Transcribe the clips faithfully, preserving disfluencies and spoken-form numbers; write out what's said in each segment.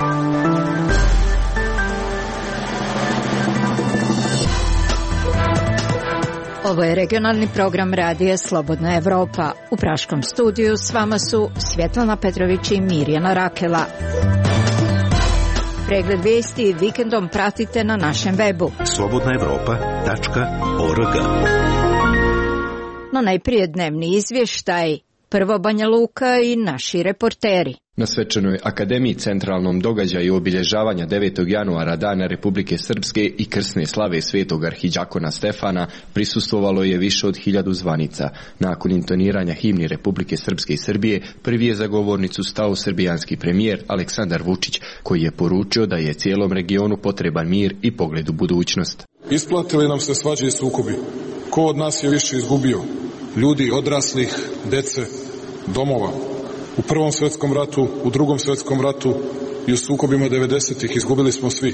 Ovo je regionalni program radija Slobodna Evropa. U praškom studiju s vama su Svjetlana Petrović i Mirjana Rakela. Pregled vijesti vikendom pratite na našem webu slobodna evropa tačka org. No najprije dnevni izvještaj, prvo Banja Luka i naši reporteri. Na svečanoj akademiji centralnom događaju obilježavanja devetog januara Dana Republike Srpske i krsne slave svetog arhidjakona Stefana prisustvovalo je više od hiljadu zvanica. Nakon intoniranja himni Republike Srpske i Srbije, prvi je za govornicu stao srbijanski premijer Aleksandar Vučić, koji je poručio da je cijelom regionu potreban mir i pogled u budućnost. Isplatili nam se svađe i sukobi. Ko od nas je više izgubio? Ljudi, odraslih, dece, domova. U Prvom svjetskom ratu, u Drugom svjetskom ratu i u sukobima devedesetih izgubili smo svi.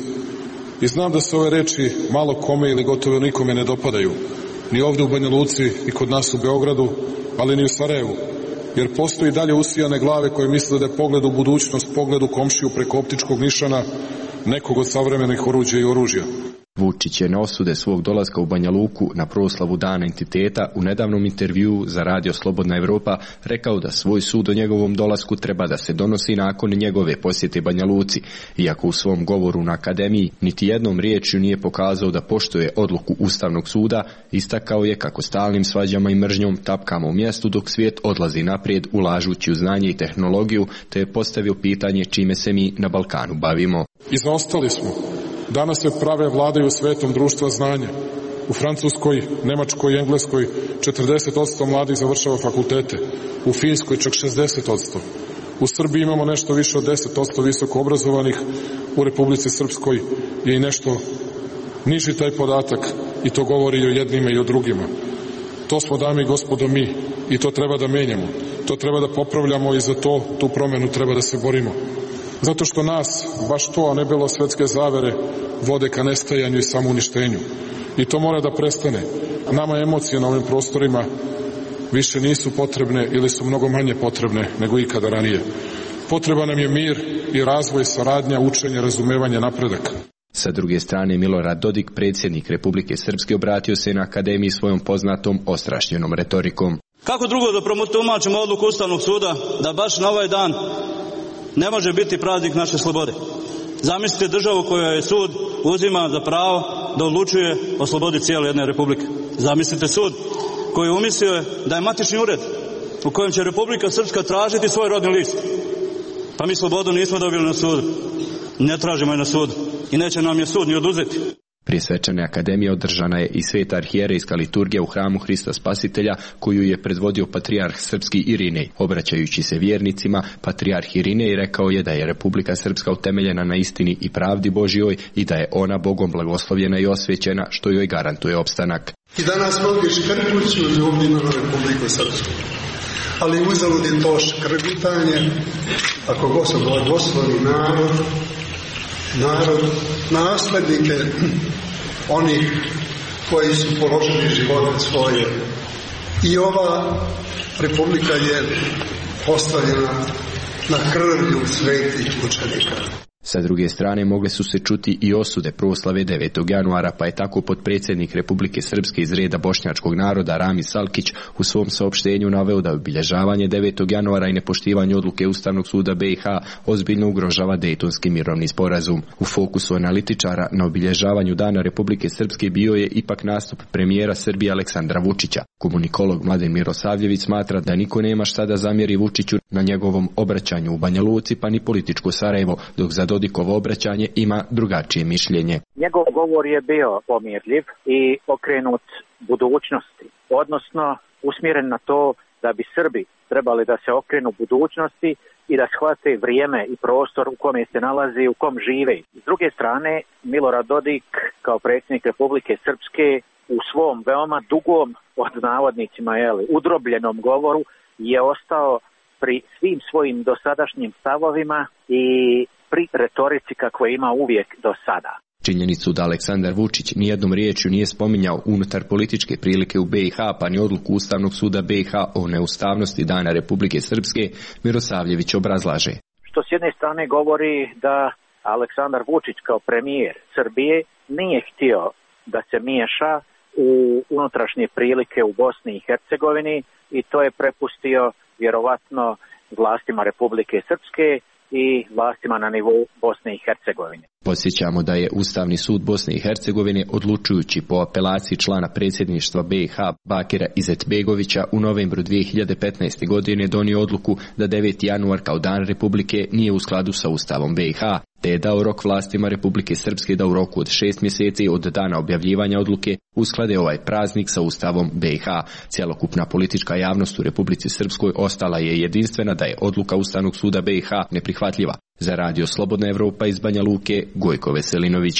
I znam da se ove reči malo kome ili gotovo nikome ne dopadaju. Ni ovdje u Banja Luci i kod nas u Beogradu, ali ni u Sarajevu. Jer postoji dalje usijane glave koje misle da je pogled u budućnost, pogled u komšiju preko optičkog nišana nekog od savremenih oruđa i oružja. Vučić je na osude svog dolaska u Banja Luku na proslavu Dana entiteta u nedavnom intervjuu za radio Slobodna Evropa rekao da svoj sud o njegovom dolasku treba da se donosi nakon njegove posjete Banja Luci. Iako u svom govoru na akademiji niti jednom riječju nije pokazao da poštuje odluku Ustavnog suda, istakao je kako stalnim svađama i mržnjom tapkamo u mjestu dok svijet odlazi naprijed ulažući u znanje i tehnologiju, te je postavio pitanje čime se mi na Balkanu bavimo. Izostali smo. Danas se prave vladaju svetom društva znanja. U Francuskoj, Nemačkoj i Engleskoj četrdeset posto mladih završava fakultete. U Finskoj čak šezdeset posto. U Srbiji imamo nešto više od deset posto visoko obrazovanih. U Republici Srpskoj je i nešto niži taj podatak i to govori i o jednima i o drugima. To smo, dame i gospodo, mi i to treba da menjamo. To treba da popravljamo i za to, tu promjenu treba da se borimo. Zato što nas, baš to, a ne belosvetske zavere, vode ka nestajanju i samouništenju. I to mora da prestane. Nama emocije na ovim prostorima više nisu potrebne ili su mnogo manje potrebne nego ikada ranije. Potreban nam je mir i razvoj, saradnja, učenje, razumevanje, napredak. Sa druge strane, Milorad Dodik, predsjednik Republike Srpske, obratio se na akademiji svojom poznatom ostrašćenom retorikom. Kako drugo da protumačimo odluku Ustavnog suda da baš na ovaj dan ne može biti praznik naše slobode? Zamislite državu koja je sud uzima za pravo da odlučuje o slobodi cijele jedne republike. Zamislite sud koji je umislio da je matični ured u kojem će Republika Srpska tražiti svoj rodni list. Pa mi slobodu nismo dobili na sudu. Ne tražimo je na sudu. I neće nam je sud ni oduzeti. Prije svečane akademije održana je i sveta arhijerejska liturgija u hramu Hrista Spasitelja, koju je predvodio patrijarh srpski Irinej. Obraćajući se vjernicima, patrijarh Irinej rekao je da je Republika Srpska utemeljena na istini i pravdi Božjoj i da je ona Bogom blagoslovljena i osvećena, što joj garantuje opstanak. I danas mnogi škrpuću ljubimo na Republiku Srpsku. Ali uzalud je to škrgutanje, ako Gospod blagoslovi narod, narod, naslednike onih koji su položili živote svoje. I ova republika je postavljena na krvlju svetih učenika. Sa druge strane mogle su se čuti i osude proslave devetog januara, pa je tako potpredsjednik Republike Srpske iz reda bošnjačkog naroda Rami Salkić u svom saopštenju naveo da obilježavanje devetog januara i nepoštivanje odluke Ustavnog suda B i H ozbiljno ugrožava Dejtonski mirovni sporazum. U fokusu analitičara na obilježavanju Dana Republike Srpske bio je ipak nastup premijera Srbije Aleksandra Vučića. Komunikolog Mladen Mirosavljević smatra da niko nema šta da zamjeri Vučiću na njegovom obraćanju u Banja Luci, pa ni političko Sarajevo, dok za Dodikovo obraćanje ima drugačije mišljenje. Njegov govor je bio pomirljiv i okrenut budućnosti, odnosno usmjeren na to da bi Srbi trebali da se okrenu budućnosti i da shvate vrijeme i prostor u kome se nalazi, u kom žive. S druge strane, Milorad Dodik kao predsjednik Republike Srpske u svom veoma dugom, od navodnicima, jeli, udrobljenom govoru je ostao pri svim svojim dosadašnjim stavovima i pri retorici kako je ima uvijek do sada. Činjenicu da Aleksandar Vučić nijednom riječju nije spominjao unutar političke prilike u B i H, pa ni odluku Ustavnog suda B i H o neustavnosti Dana Republike Srpske, Mirosavljević obrazlaže. Što s jedne strane govori da Aleksandar Vučić kao premijer Srbije nije htio da se miješa u unutrašnje prilike u Bosni i Hercegovini i to je prepustio vjerovatno vlastima Republike Srpske i vlastima na nivou Bosne i Hercegovine. Podsjećamo da je Ustavni sud Bosne i Hercegovine, odlučujući po apelaciji člana predsjedništva B i H Bakira Izetbegovića, u novembru dvije hiljade petnaeste. godine donio odluku da deveti januar kao dan Republike nije u skladu sa Ustavom B i H, te je dao rok vlastima Republike Srpske da u roku od šest mjeseci od dana objavljivanja odluke usklade ovaj praznik sa Ustavom B i H. Cjelokupna politička javnost u Republici Srpskoj ostala je jedinstvena da je odluka Ustavnog suda B i H neprihvatljiva. Za radio Slobodna Evropa iz Banja Luke, Gojko Veselinović.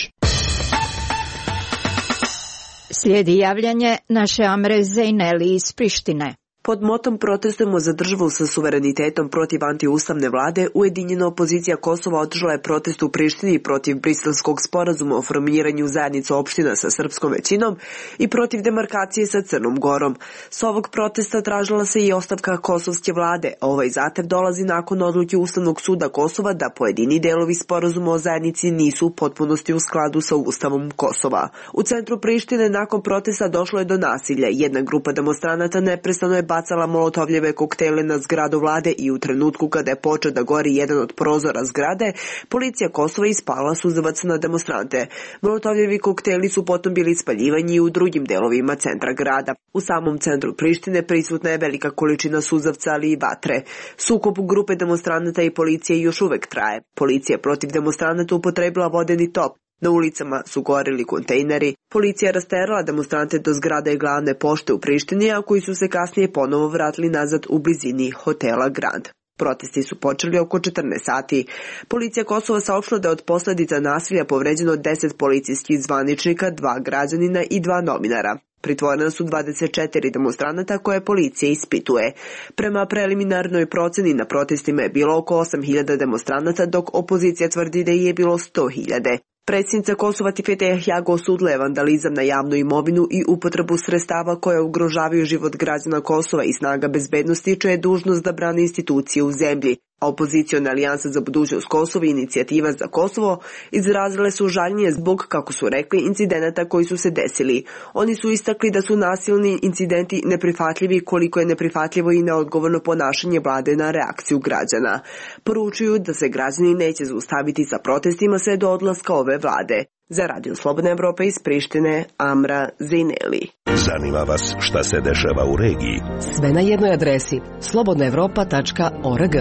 Slijedi javljanje naše Amre Zejneli iz Prištine. Pod motom protestujemo za državu sa suverenitetom protiv antiustavne vlade, ujedinjena opozicija Kosova održala je protest u Prištini protiv Briselskog sporazuma o formiranju zajednice opština sa srpskom većinom i protiv demarkacije sa Crnom Gorom. S ovog protesta tražila se i ostavka kosovske vlade, a ovaj zahtev dolazi nakon odluke Ustavnog suda Kosova da pojedini delovi sporazuma o zajednici nisu u potpunosti u skladu sa Ustavom Kosova. U centru Prištine nakon protesta došlo je do nasilja. Jedna grupa demonstranata neprestano je bacala molotovljeve koktele na zgradu vlade i u trenutku kada je počeo da gori jedan od prozora zgrade, policija Kosova ispalila suzavac na demonstrante. Molotovljevi kokteli su potom bili spaljivani i u drugim delovima centra grada. U samom centru Prištine prisutna je velika količina suzavca, ali i vatre. Sukob grupe demonstranata i policije još uvek traje. Policija protiv demonstranata upotrebila vodeni top. Na ulicama su gorili kontejneri. Policija je rasterala demonstrante do zgrade glavne pošte u Prištini, a koji su se kasnije ponovo vratili nazad u blizini hotela Grand. Protesti su počeli oko četrnaest sati. Policija Kosova saopštila da je od posljedica nasilja povređeno deset policijskih zvaničnika, dva građanina i dva novinara. Pritvorena su dvadeset četiri demonstranata koje policija ispituje. Prema preliminarnoj proceni na protestima je bilo oko osam hiljada demonstranata, dok opozicija tvrdi da je bilo sto hiljada. Predsjednica Kosova Tifete Jahjago osudila je vandalizam na javnu imovinu i upotrebu sredstava koje ugrožavaju život građana Kosova i snaga bezbednosti, čija je dužnost da brane institucije u zemlji. A opoziciona alijansa za budućnost Kosova i inicijativa za Kosovo izrazile su žaljenje zbog, kako su rekli, incidenata koji su se desili. Oni su istakli da su nasilni incidenti neprihvatljivi, koliko je neprihvatljivo i neodgovorno ponašanje vlade na reakciju građana. Poručuju da se građani neće zaustaviti sa protestima sve do odlaska ove vlade. Za radio Slobodna Evropa iz Prištine, Amra Zejneli. Zanima vas šta se dešava u regiji? Sve na jednoj adresi slobodna evropa tačka org.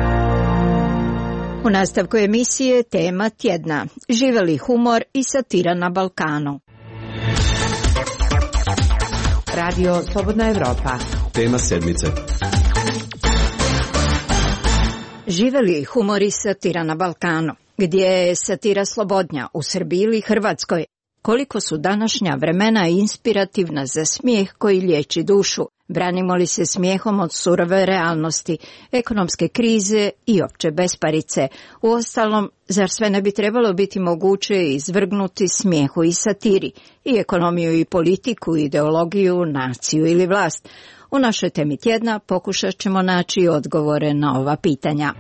U nastavku emisije tema tjedna. Živeli humor i satira na Balkanu. Radio Slobodna Evropa. Tema sedmice. Živeli humor i satira na Balkanu. Gdje je satira slobodnja, u Srbiji ili Hrvatskoj? Koliko su današnja vremena inspirativna za smijeh koji liječi dušu? Branimo li se smijehom od surove realnosti, ekonomske krize i opće besparice? Uostalom, zar sve ne bi trebalo biti moguće izvrgnuti smijehu i satiri, i ekonomiju i politiku, ideologiju, naciju ili vlast? U našoj temi tjedna pokušat ćemo naći odgovore na ova pitanja.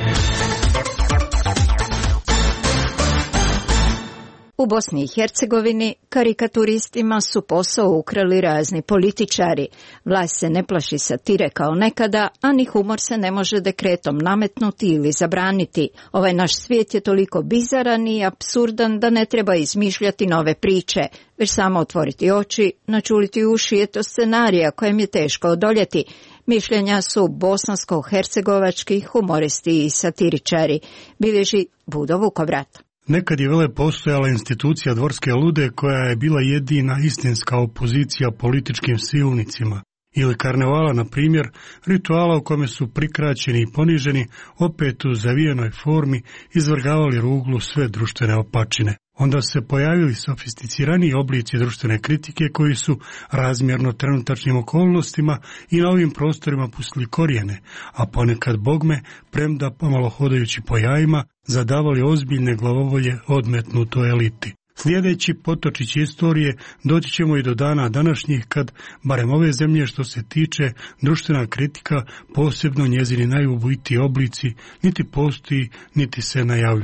U Bosni i Hercegovini karikaturistima su posao ukrali razni političari. Vlast se ne plaši satire kao nekada, a ni humor se ne može dekretom nametnuti ili zabraniti. Ovaj naš svijet je toliko bizaran i apsurdan da ne treba izmišljati nove priče, već samo otvoriti oči, načuliti uši, eto scenarija kojem je teško odoljeti. Mišljenja su bosansko-hercegovački humoristi i satiričari, bilježi Budo Vukovrat. Nekad je vele postojala institucija Dvorske lude koja je bila jedina istinska opozicija političkim silnicima. Ili karnevala, na primjer, rituala u kome su prikraćeni i poniženi, opet u zavijenoj formi izvrgavali ruglu sve društvene opačine. Onda se pojavili sofisticiraniji oblici društvene kritike koji su razmjerno trenutačnim okolnostima i na ovim prostorima pustili korijene, a ponekad bogme, premda pomalo hodajući po jajima, zadavali ozbiljne glavobolje odmetnutoj eliti. Sljedeći potočić istorije doći ćemo i do dana današnjih kad, barem ove zemlje što se tiče, društvena kritika, posebno njezini najubojitiji oblici, niti postoji, niti se najavljuje.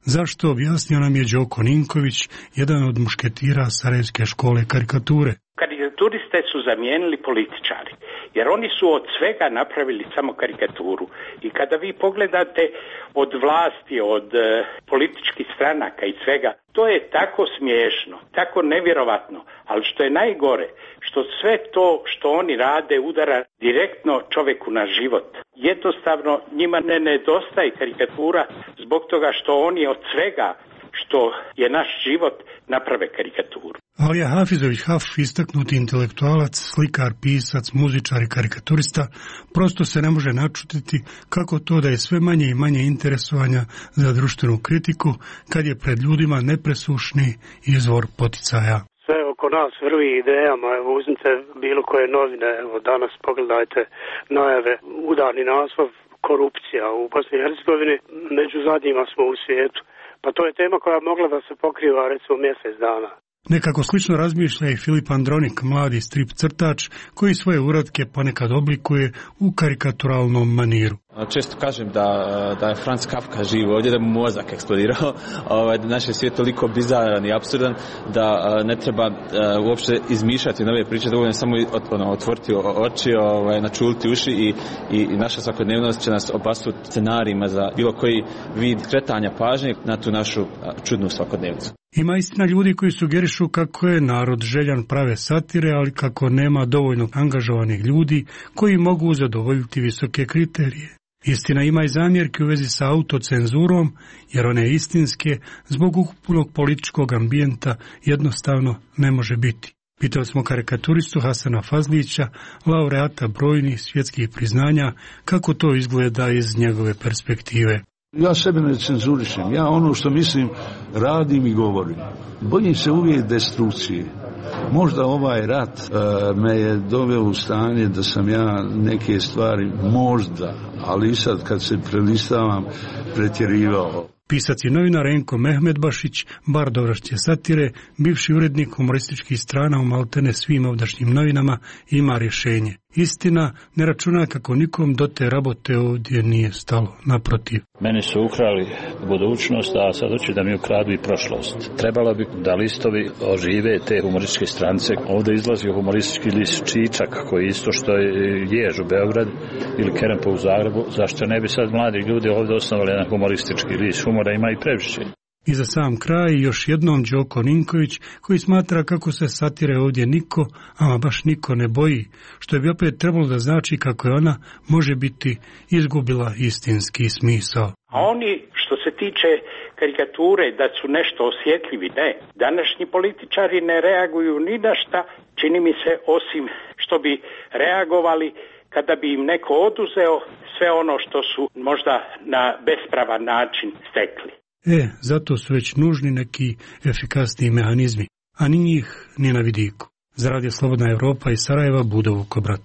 Zašto, objasnio nam je Đoko Ninković, jedan od mušketira Sarajevske škole karikature. Karikaturiste su zamijenili političari, jer oni su od svega napravili samo karikaturu. I kada vi pogledate od vlasti, od e, političkih stranaka i svega, to je tako smiješno, tako nevjerovatno, ali što je najgore, što sve to što oni rade udara direktno čovjeku na život. Jednostavno njima ne nedostaje karikatura zbog toga što oni od svega što je naš život naprave karikaturu. Alija Hafizović Haf, istaknuti intelektualac, slikar, pisac, muzičar i karikaturista, prosto se ne može načutiti kako to da je sve manje i manje interesovanja za društvenu kritiku kad je pred ljudima nepresušni izvor poticaja. Sve oko nas vrvi idejama, evo uzmite bilo koje novine, evo danas pogledajte najave, udarni naslov, korupcija u Bosni i Hercegovini, među zadnjima smo u svijetu. Pa to je tema koja mogla da se pokriva recimo mjesec dana. Nekako slično razmišlja i Filip Andronik, mladi strip crtač, koji svoje uratke ponekad oblikuje u karikaturalnom maniru. Često kažem da, da je Franz Kafka živ ovdje, da mu mozak eksplodirao, da naš je svijet toliko bizaran i apsurdan da ne treba uopšte izmišljati nove priče, dovoljno samo ono, otvoriti oči, ovaj, načuliti uši i, i, i naša svakodnevnost će nas obasuti scenarijima za bilo koji vid kretanja pažnje na tu našu čudnu svakodnevnicu. Ima istina ljudi koji sugerišu kako je narod željan prave satire, ali kako nema dovoljno angažovanih ljudi koji mogu zadovoljiti visoke kriterije. Istina ima i zamjerke u vezi sa autocenzurom, jer one istinske zbog ukupnog političkog ambijenta jednostavno ne može biti. Pitali smo karikaturistu Hasana Fazlića, laureata brojnih svjetskih priznanja, kako to izgleda iz njegove perspektive. Ja sebe ne cenzurišem, ja ono što mislim radim i govorim. Bojim se uvijek destrukcije. Možda ovaj rat uh, me je doveo u stanje da sam ja neke stvari možda, ali i sad kad se prelistavam, pretjerivao. Pisac i novinar Renko Mehmedbašić, bar dovrašće satire, bivši urednik humorističkih strana u maltene svim ovdašnjim novinama, ima rješenje. Istina, ne računa kako nikom do te rabote ovdje nije stalo, naprotiv. Meni su ukrali budućnost, a sad hoće da mi ukradu i prošlost. Trebalo bi da listovi ožive te humorističke strance. Ovdje izlazi humoristički list Čičak, koji isto što je Jež u Beograd ili Kerempo u Zagrebu. Zašto ne bi sad mladi ljudi ovdje osnovali jedan humoristički list? Humora ima i previše. I za sam kraj još jednom Đoko Ninković, koji smatra kako se satire ovdje niko, ama baš niko ne boji, što bi opet trebalo da znači kako je ona, može biti, izgubila istinski smisao. A oni što se tiče karikature da su nešto osjetljivi, ne. Današnji političari ne reaguju ni na šta, čini mi se, osim što bi reagovali kada bi im neko oduzeo sve ono što su možda na bespravan način stekli. E, zato su već nužni neki efikasniji mehanizmi, a ni njih ni na vidiku. Za Radio Slobodna Evropa iz Sarajeva, Budo Vukobrat.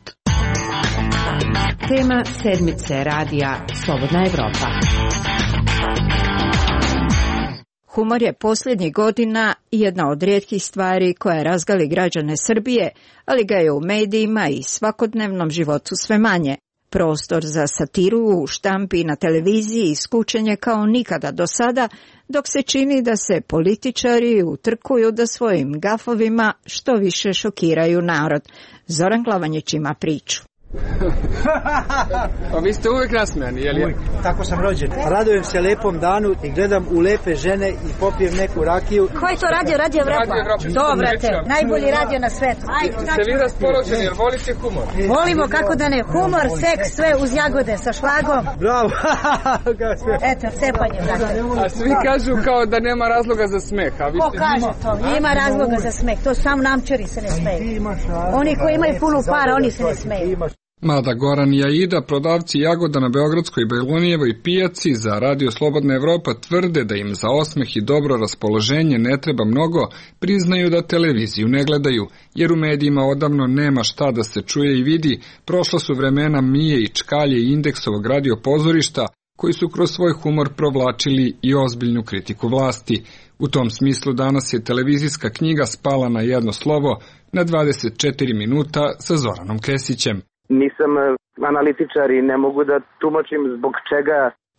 Tema sedmice radija Slobodna Evropa. Humor je posljednjih godina jedna od rijetkih stvari koja razgali građane Srbije, ali ga je u medijima i svakodnevnom životu sve manje. Prostor za satiru u štampi i na televiziji iskučen je kao nikada do sada, dok se čini da se političari utrkuju da svojim gafovima što više šokiraju narod. Zoran Glavanjić ima priču. Pa vi ste uvijek nasmijani, jel je? Uvijek, tako sam rođen. Radujem se lepom danu i gledam u lepe žene i popijem neku rakiju. Ko je to radio? Radio Evropa? Dobrate, najbolji radio na svetu. Ajde, ste vi raspoloženi, jer volite humor? Volimo, kako da ne. Humor, seks, sve uz jagode sa šlagom. Bravo. Eto, cepanje, brate. A svi kažu kao da nema razloga za smeh. A vi Ko kaže to? Ima razloga za smeh. To sam namčari se ne smeju. Oni koji imaju puno para, oni se ne smeju. Mada Goran i Aida, prodavci jagoda na Beogradskoj Bajlonijevoj pijaci za Radio Slobodna Evropa, tvrde da im za osmeh i dobro raspoloženje ne treba mnogo, priznaju da televiziju ne gledaju, jer u medijima odavno nema šta da se čuje i vidi. Prošla su vremena Mije i Čkalje i Indeksovog radio pozorišta, koji su kroz svoj humor provlačili i ozbiljnu kritiku vlasti. U tom smislu danas je televizijska knjiga spala na jedno slovo, na dvadeset četiri minuta sa Zoranom Kesićem. Nisam analitičar i ne mogu da tumačim zbog čega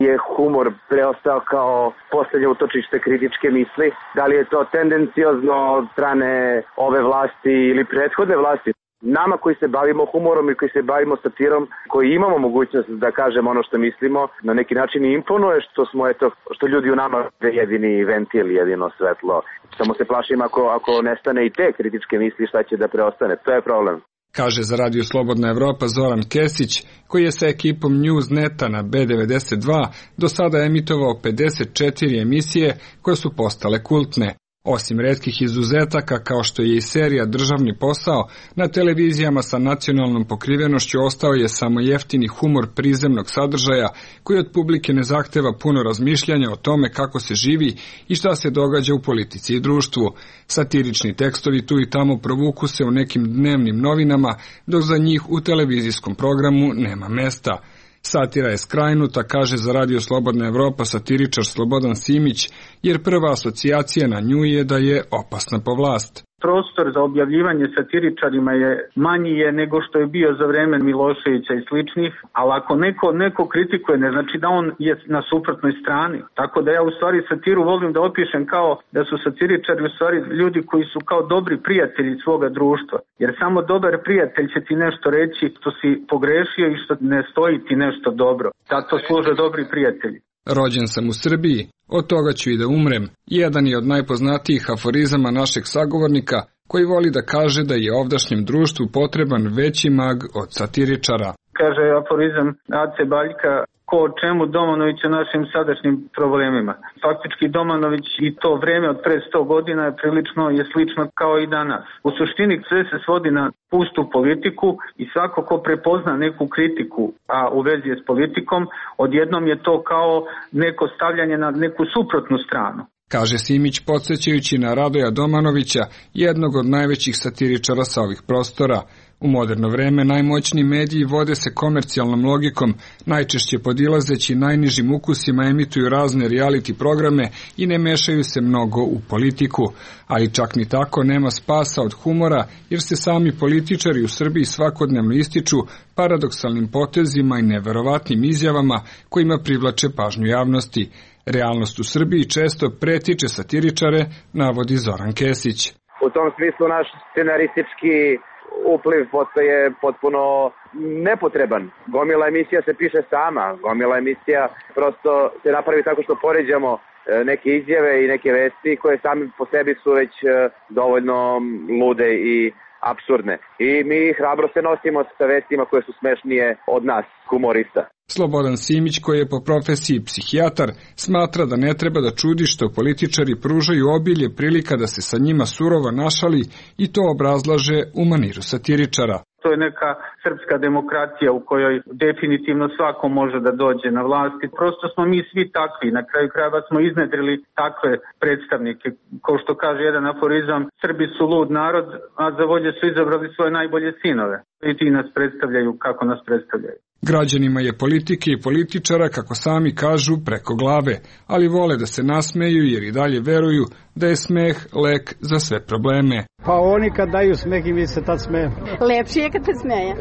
je humor preostao kao poslednje utočište kritičke misli. Da li je to tendenciozno od strane ove vlasti ili prethodne vlasti? Nama koji se bavimo humorom i koji se bavimo satirom, koji imamo mogućnost da kažemo ono što mislimo, na neki način imponuje što smo, eto, što ljudi u nama jedini ventil, jedino svetlo. Samo se plašim ako, ako nestane i te kritičke misli, šta će da preostane. To je problem. Kaže za Radio Slobodna Evropa Zoran Kesić, koji je sa ekipom Newsneta na B devedeset dva do sada emitovao pedeset četiri emisije koje su postale kultne. Osim retkih izuzetaka kao što je i serija Državni posao, na televizijama sa nacionalnom pokrivenošću ostao je samo jeftini humor prizemnog sadržaja koji od publike ne zahteva puno razmišljanja o tome kako se živi i šta se događa u politici i društvu. Satirični tekstovi tu i tamo provuku se u nekim dnevnim novinama, dok za njih u televizijskom programu nema mesta. Satira je skrajnuta, kaže za Radio Slobodna Evropa satiričar Slobodan Simić, jer prva asocijacija na nju je da je opasna po vlast. Prostor za objavljivanje satiričarima je manji je nego što je bio za vreme Miloševića i sličnih, ali ako neko, neko kritikuje, ne znači da on je na suprotnoj strani. Tako da ja u stvari satiru volim da opišem kao da su satiričari u stvari ljudi koji su kao dobri prijatelji svoga društva. Jer samo dobar prijatelj će ti nešto reći što si pogrešio i što ne stoji ti nešto dobro. Zato služe dobri prijatelji. Rođen sam u Srbiji, od toga ću i da umrem. Jedan je od najpoznatijih aforizama našeg sagovornika, koji voli da kaže da je ovdašnjem društvu potreban veći mag od satiričara. Kaže aforizam Ace Baljka, ko o čemu Domanović o našim sadašnjim problemima. Faktički Domanović i to vreme od pre sto godina je prilično je slično kao i danas. U suštini sve se svodi na pustu politiku i svako ko prepozna neku kritiku, a u vezi je s politikom, odjednom je to kao neko stavljanje na neku suprotnu stranu. Kaže Simić podsjećajući na Radoja Domanovića, jednog od najvećih satiričara sa ovih prostora. U moderno vreme najmoćniji mediji vode se komercijalnom logikom, najčešće podilazeći najnižim ukusima emituju razne reality programe i ne mešaju se mnogo u politiku. Ali čak ni tako nema spasa od humora, jer se sami političari u Srbiji svakodnevno ističu paradoksalnim potezima i neverovatnim izjavama kojima privlače pažnju javnosti. Realnost u Srbiji često pretiče satiričare, navodi Zoran Kesić. U tom smislu naš scenaristički upliv postaje potpuno nepotreban. Gomila emisija se piše sama, gomila emisija prosto se napravi tako što poređamo neke izjave i neke vesti koje sami po sebi su već dovoljno lude i apsurdne. I mi hrabro se nosimo sa vestima koje su smešnije od nas, humorista. Slobodan Simić, koji je po profesiji psihijatar, smatra da ne treba da čudi što političari pružaju obilje prilika da se sa njima surovo našali i to obrazlaže u maniru satiričara. To je neka srpska demokratija u kojoj definitivno svako može da dođe na vlast. Prosto smo mi svi takvi. Na kraju krajeva smo iznedrili takve predstavnike. Kao što kaže jedan aforizam, Srbi su lud narod, a za vođe su izabrali svoje najbolje sinove. I ti nas predstavljaju kako nas predstavljaju. Građanima je politike i političara, kako sami kažu, preko glave, ali vole da se nasmeju jer i dalje veruju da je smeh lek za sve probleme. Pa oni kad daju smeh i mi se tad smejemo. Lepše je kad se smeje.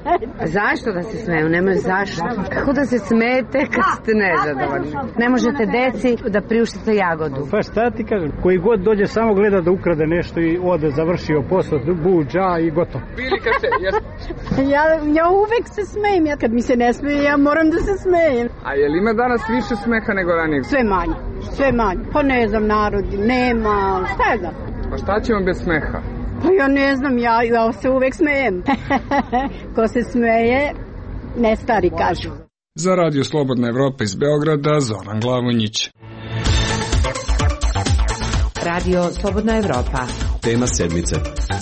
Zašto da se smeju? Nemaju zašto. Kako da se smete kad ste nezadovoljni? Ne možete deci da priuštite jagodu. Pa šta ti kažem? Koji god dođe samo gleda da ukrade nešto i ode, završio posao, buđa i gotovo. ja, ja uvek se smejem. Ja kad mi se ne smeje, ja moram da se smejem. A je li ima danas više smeha nego ranije? Sve manje. Sve manje. Pa ne znam, narod nema. Šta je znam? Pa šta ćemo bez smeha? Pa ja ne znam, ja, ja se uvek smejem. Ko se smeje, ne stari kažu. Za Radio Slobodna Evropa iz Beograda, Zoran Glavonjić. Radio Slobodna Evropa. Tema sedmice.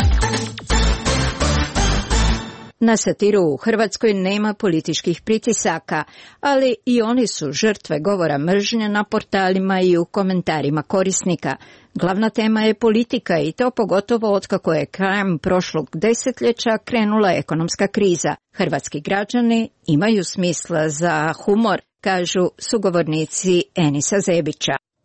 Na satiru u Hrvatskoj nema političkih pritisaka, ali i oni su žrtve govora mržnje na portalima i u komentarima korisnika. Glavna tema je politika i to pogotovo otkako je krajem prošlog desetljeća krenula ekonomska kriza. Hrvatski građani imaju smisla za humor, kažu sugovornici Enisa Zebića.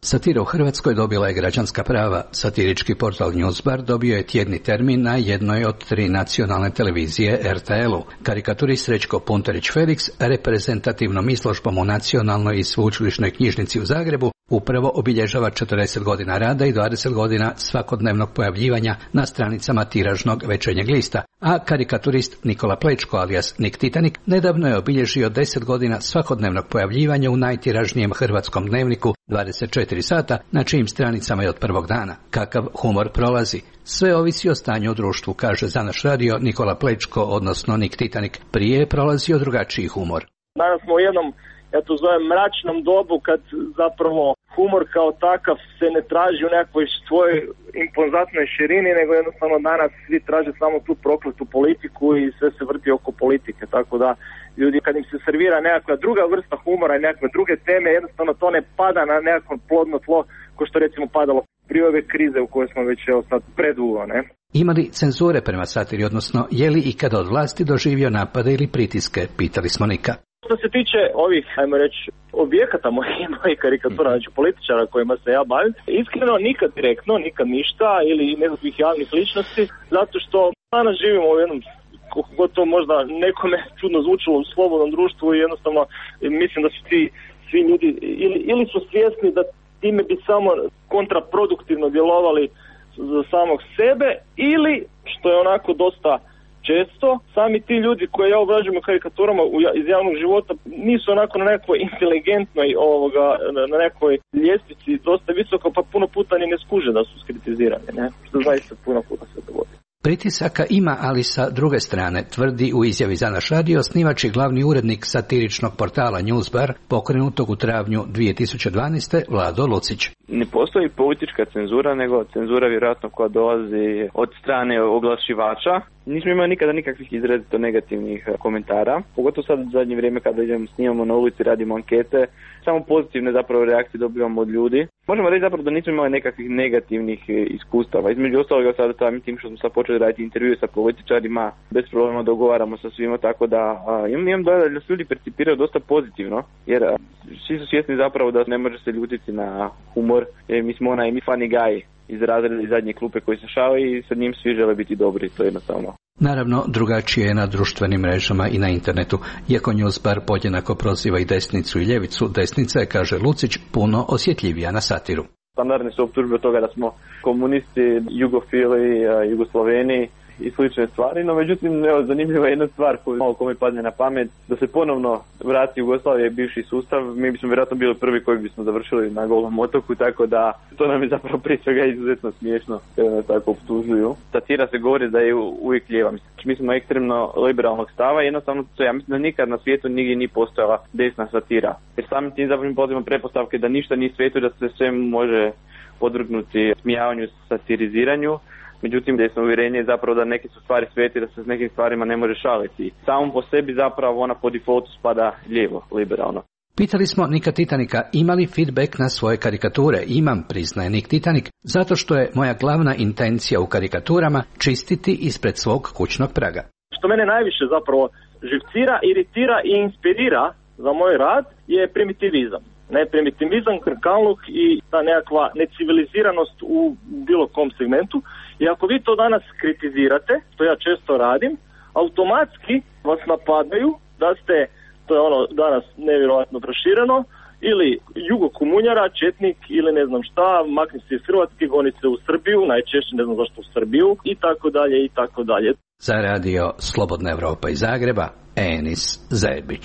Satira u Hrvatskoj dobila je građanska prava. Satirički portal Newsbar dobio je tjedni termin na jednoj od tri nacionalne televizije R T L-u. Karikaturist Srećko Punterić Felix reprezentativnom izložbom u Nacionalnoj i sveučilišnoj knjižnici u Zagrebu upravo obilježava četrdeset godina rada i dvadeset godina svakodnevnog pojavljivanja na stranicama tiražnog Večernjeg lista, a karikaturist Nikola Plečko alias Nik Titanik nedavno je obilježio deset godina svakodnevnog pojavljivanja u najtiražnijem hrvatskom dnevniku dvadeset četiri sata, na čijim stranicama je od prvog dana. Kakav humor prolazi? Sve ovisi o stanju u društvu, kaže za naš radio Nikola Plečko, odnosno Nik Titanik. Prije je prolazio drugačiji humor. Danas smo u jednom, ja to zovem, mračnom dobu kad zapravo humor kao takav se ne traži u nekoj svojoj impozantnoj širini, nego jednostavno danas svi traže samo tu prokletu politiku i sve se vrti oko politike, tako da ljudi kad im se servira nekakva druga vrsta humora i nekakve druge teme, jednostavno to ne pada na nekakvo plodno tlo ko što recimo padalo prije ove krize u kojoj smo već evo sad predugo, ne? Ima li cenzure prema satiri, odnosno je li ikada od vlasti doživio napade ili pritiske, pitali smo Nika. Što se tiče ovih, ajmo reći, objekata mojih, mojih karikatura, znači političara kojima se ja bavim, iskreno nikad direktno, nikad ništa ili nekakvih javnih ličnosti, zato što danas živimo u jednom, gotovo možda nekome čudno zvučilo, u slobodnom društvu i jednostavno mislim da su ti svi ljudi ili, ili su svjesni da time bi samo kontraproduktivno djelovali za samog sebe ili, što je onako dosta često, sami ti ljudi koje ja obrađujem u karikaturama iz javnog života nisu onako na nekoj inteligentnoj ovoga, na nekoj ljestvici dosta visoko, pa puno puta ni ne skuže da su skritizirani, ne? Što zaista puno puta se dogodi. Pritisaka ima, ali sa druge strane, tvrdi u izjavi za naš radio osnivač i glavni urednik satiričnog portala Newsbar, pokrenutog u travnju dvije tisuće dvanaeste. Vlado Lucić. Ne postoji politička cenzura, nego cenzura vjerojatno koja dolazi od strane oglašivača. Nismo imali nikada nikakvih izrazito negativnih komentara, pogotovo sad u zadnje vrijeme kada idemo, snimamo na ulici, radimo ankete, samo pozitivne zapravo reakcije dobivamo od ljudi. Možemo reći zapravo da nismo imali nekakvih negativnih iskustava. Između ostalog sada samim tim što smo sad počeli raditi intervjue sa političarima, bez problema dogovaramo sa svima, tako da a, imam, imam da, da se ljudi percipiraju dosta pozitivno, jer a, svi su svjesni zapravo da ne može se ljutiti na humor, jer mi smo onaj mi funny guy iz razreda iz zadnje klupe koji se šali i sa njim svi žele biti dobri, to je jednostavno. Naravno, drugačije je na društvenim mrežama i na internetu. Iako Newsbar podjednako proziva i desnicu i ljevicu, desnica je, kaže Lucić, puno osjetljivija na satiru. Standardne su optužbe od toga da smo komunisti, jugofili, jugosloveni i slične stvari, no međutim, evo, zanimljiva je jedna stvar koju malo kome padne na pamet, da se ponovno vrati Jugoslavija i bivši sustav, mi bismo vjerojatno bili prvi koji bismo završili na Golom otoku, tako da to nam je zapravo prije svega izuzetno smiješno kada nas tako optužuju. Satira se govori da je uvijek lijeva. Mi smo ekstremno liberalnog stava i jednostavno to, ja mislim da nikad na svijetu nigdje nije postojala desna satira. Jer samim tim zapravo pozivamo pretpostavke da ništa nije svijetu, da se sve može podvrgnuti smijavanju, satiriziranju. Međutim, desno uvjerenje je zapravo da neke su stvari sveti, da se s nekim stvarima ne može šaliti. Samo po sebi zapravo ona po defaultu spada lijevo, liberalno. Pitali smo Nika Titanika ima li feedback na svoje karikature. Imam, priznaje Nik Titanik, zato što je moja glavna intencija u karikaturama čistiti ispred svog kućnog praga. Što mene najviše zapravo živcira, iritira i inspirira za moj rad je primitivizam. Ne, primitivizam, krkaluk i ta nekakva neciviliziranost u bilo kom segmentu. I ako vi to danas kritizirate, što ja često radim, automatski vas napadaju da ste, to je ono danas nevjerojatno prošireno, ili jugokomunjara, četnik ili ne znam šta, makni se iz Hrvatske, goni se u Srbiju, najčešće ne znam zašto u Srbiju i tako dalje i tako dalje. Za radio Slobodna Evropa iz Zagreba, Enis Zebić.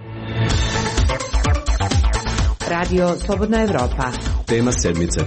Radio Slobodna Evropa. Tema sedmice.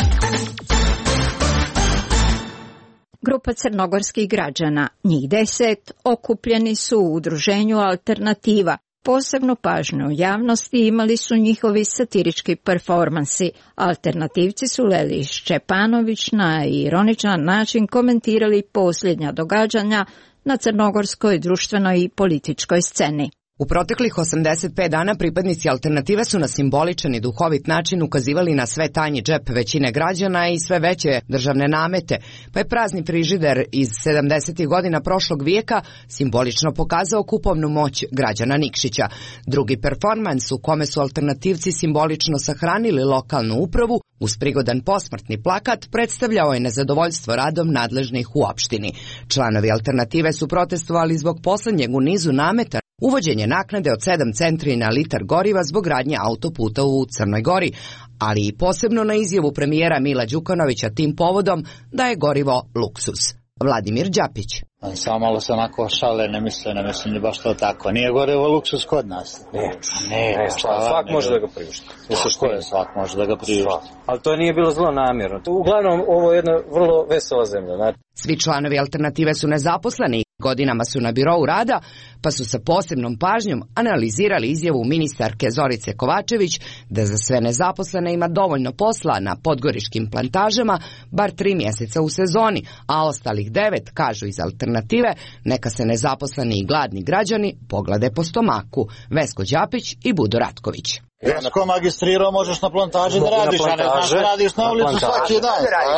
Grupa crnogorskih građana, njih deset, okupljeni su u udruženju Alternativa. Posebnu pažnju javnosti imali su njihovi satirički performansi. Alternativci su Leli Šćepanović na ironičan način komentirali posljednja događanja na crnogorskoj društvenoj i političkoj sceni. U proteklih osamdeset pet dana pripadnici Alternative su na simboličan i duhovit način ukazivali na sve tanji džep većine građana i sve veće državne namete, pa je prazni frižider iz sedamdesetih godina prošlog vijeka simbolično pokazao kupovnu moć građana Nikšića. Drugi performans u kome su alternativci simbolično sahranili lokalnu upravu uz prigodan posmrtni plakat predstavljao je nezadovoljstvo radom nadležnih u opštini. Članovi Alternative su protestovali zbog poslednjeg u nizu nameta uvođenje naknade od sedam centri na litar goriva zbog gradnje autoputa u Crnoj Gori, ali i posebno na izjavu premijera Mila Đukanovića tim povodom da je gorivo luksuz. Vladimir Đapić. Samo malo se onako šale, ne misle, ne mislim baš to tako. Nije gorivo luksuz kod nas. Ne, ne, ne svak može da ga priušti. Tako je, svak može da ga priušti. Ali to nije bilo zlo namjerno. Uglavnom, ovo je jedna vrlo vesela zemlja. Znači. Svi članovi Alternative su nezaposleni, godinama su na birou rada, pa su sa posebnom pažnjom analizirali izjavu ministarke Zorice Kovačević da za sve nezaposlene ima dovoljno posla na podgoriškim plantažama, bar tri mjeseca u sezoni, a ostalih devet, kažu iz Alternative, neka se nezaposleni i gladni građani poglede po stomaku. Vesko Đapić i Budo Ratković. Vesko magistrirao možeš na plantaži da radiš, a ne znaš da radiš na ulicu svaki dan.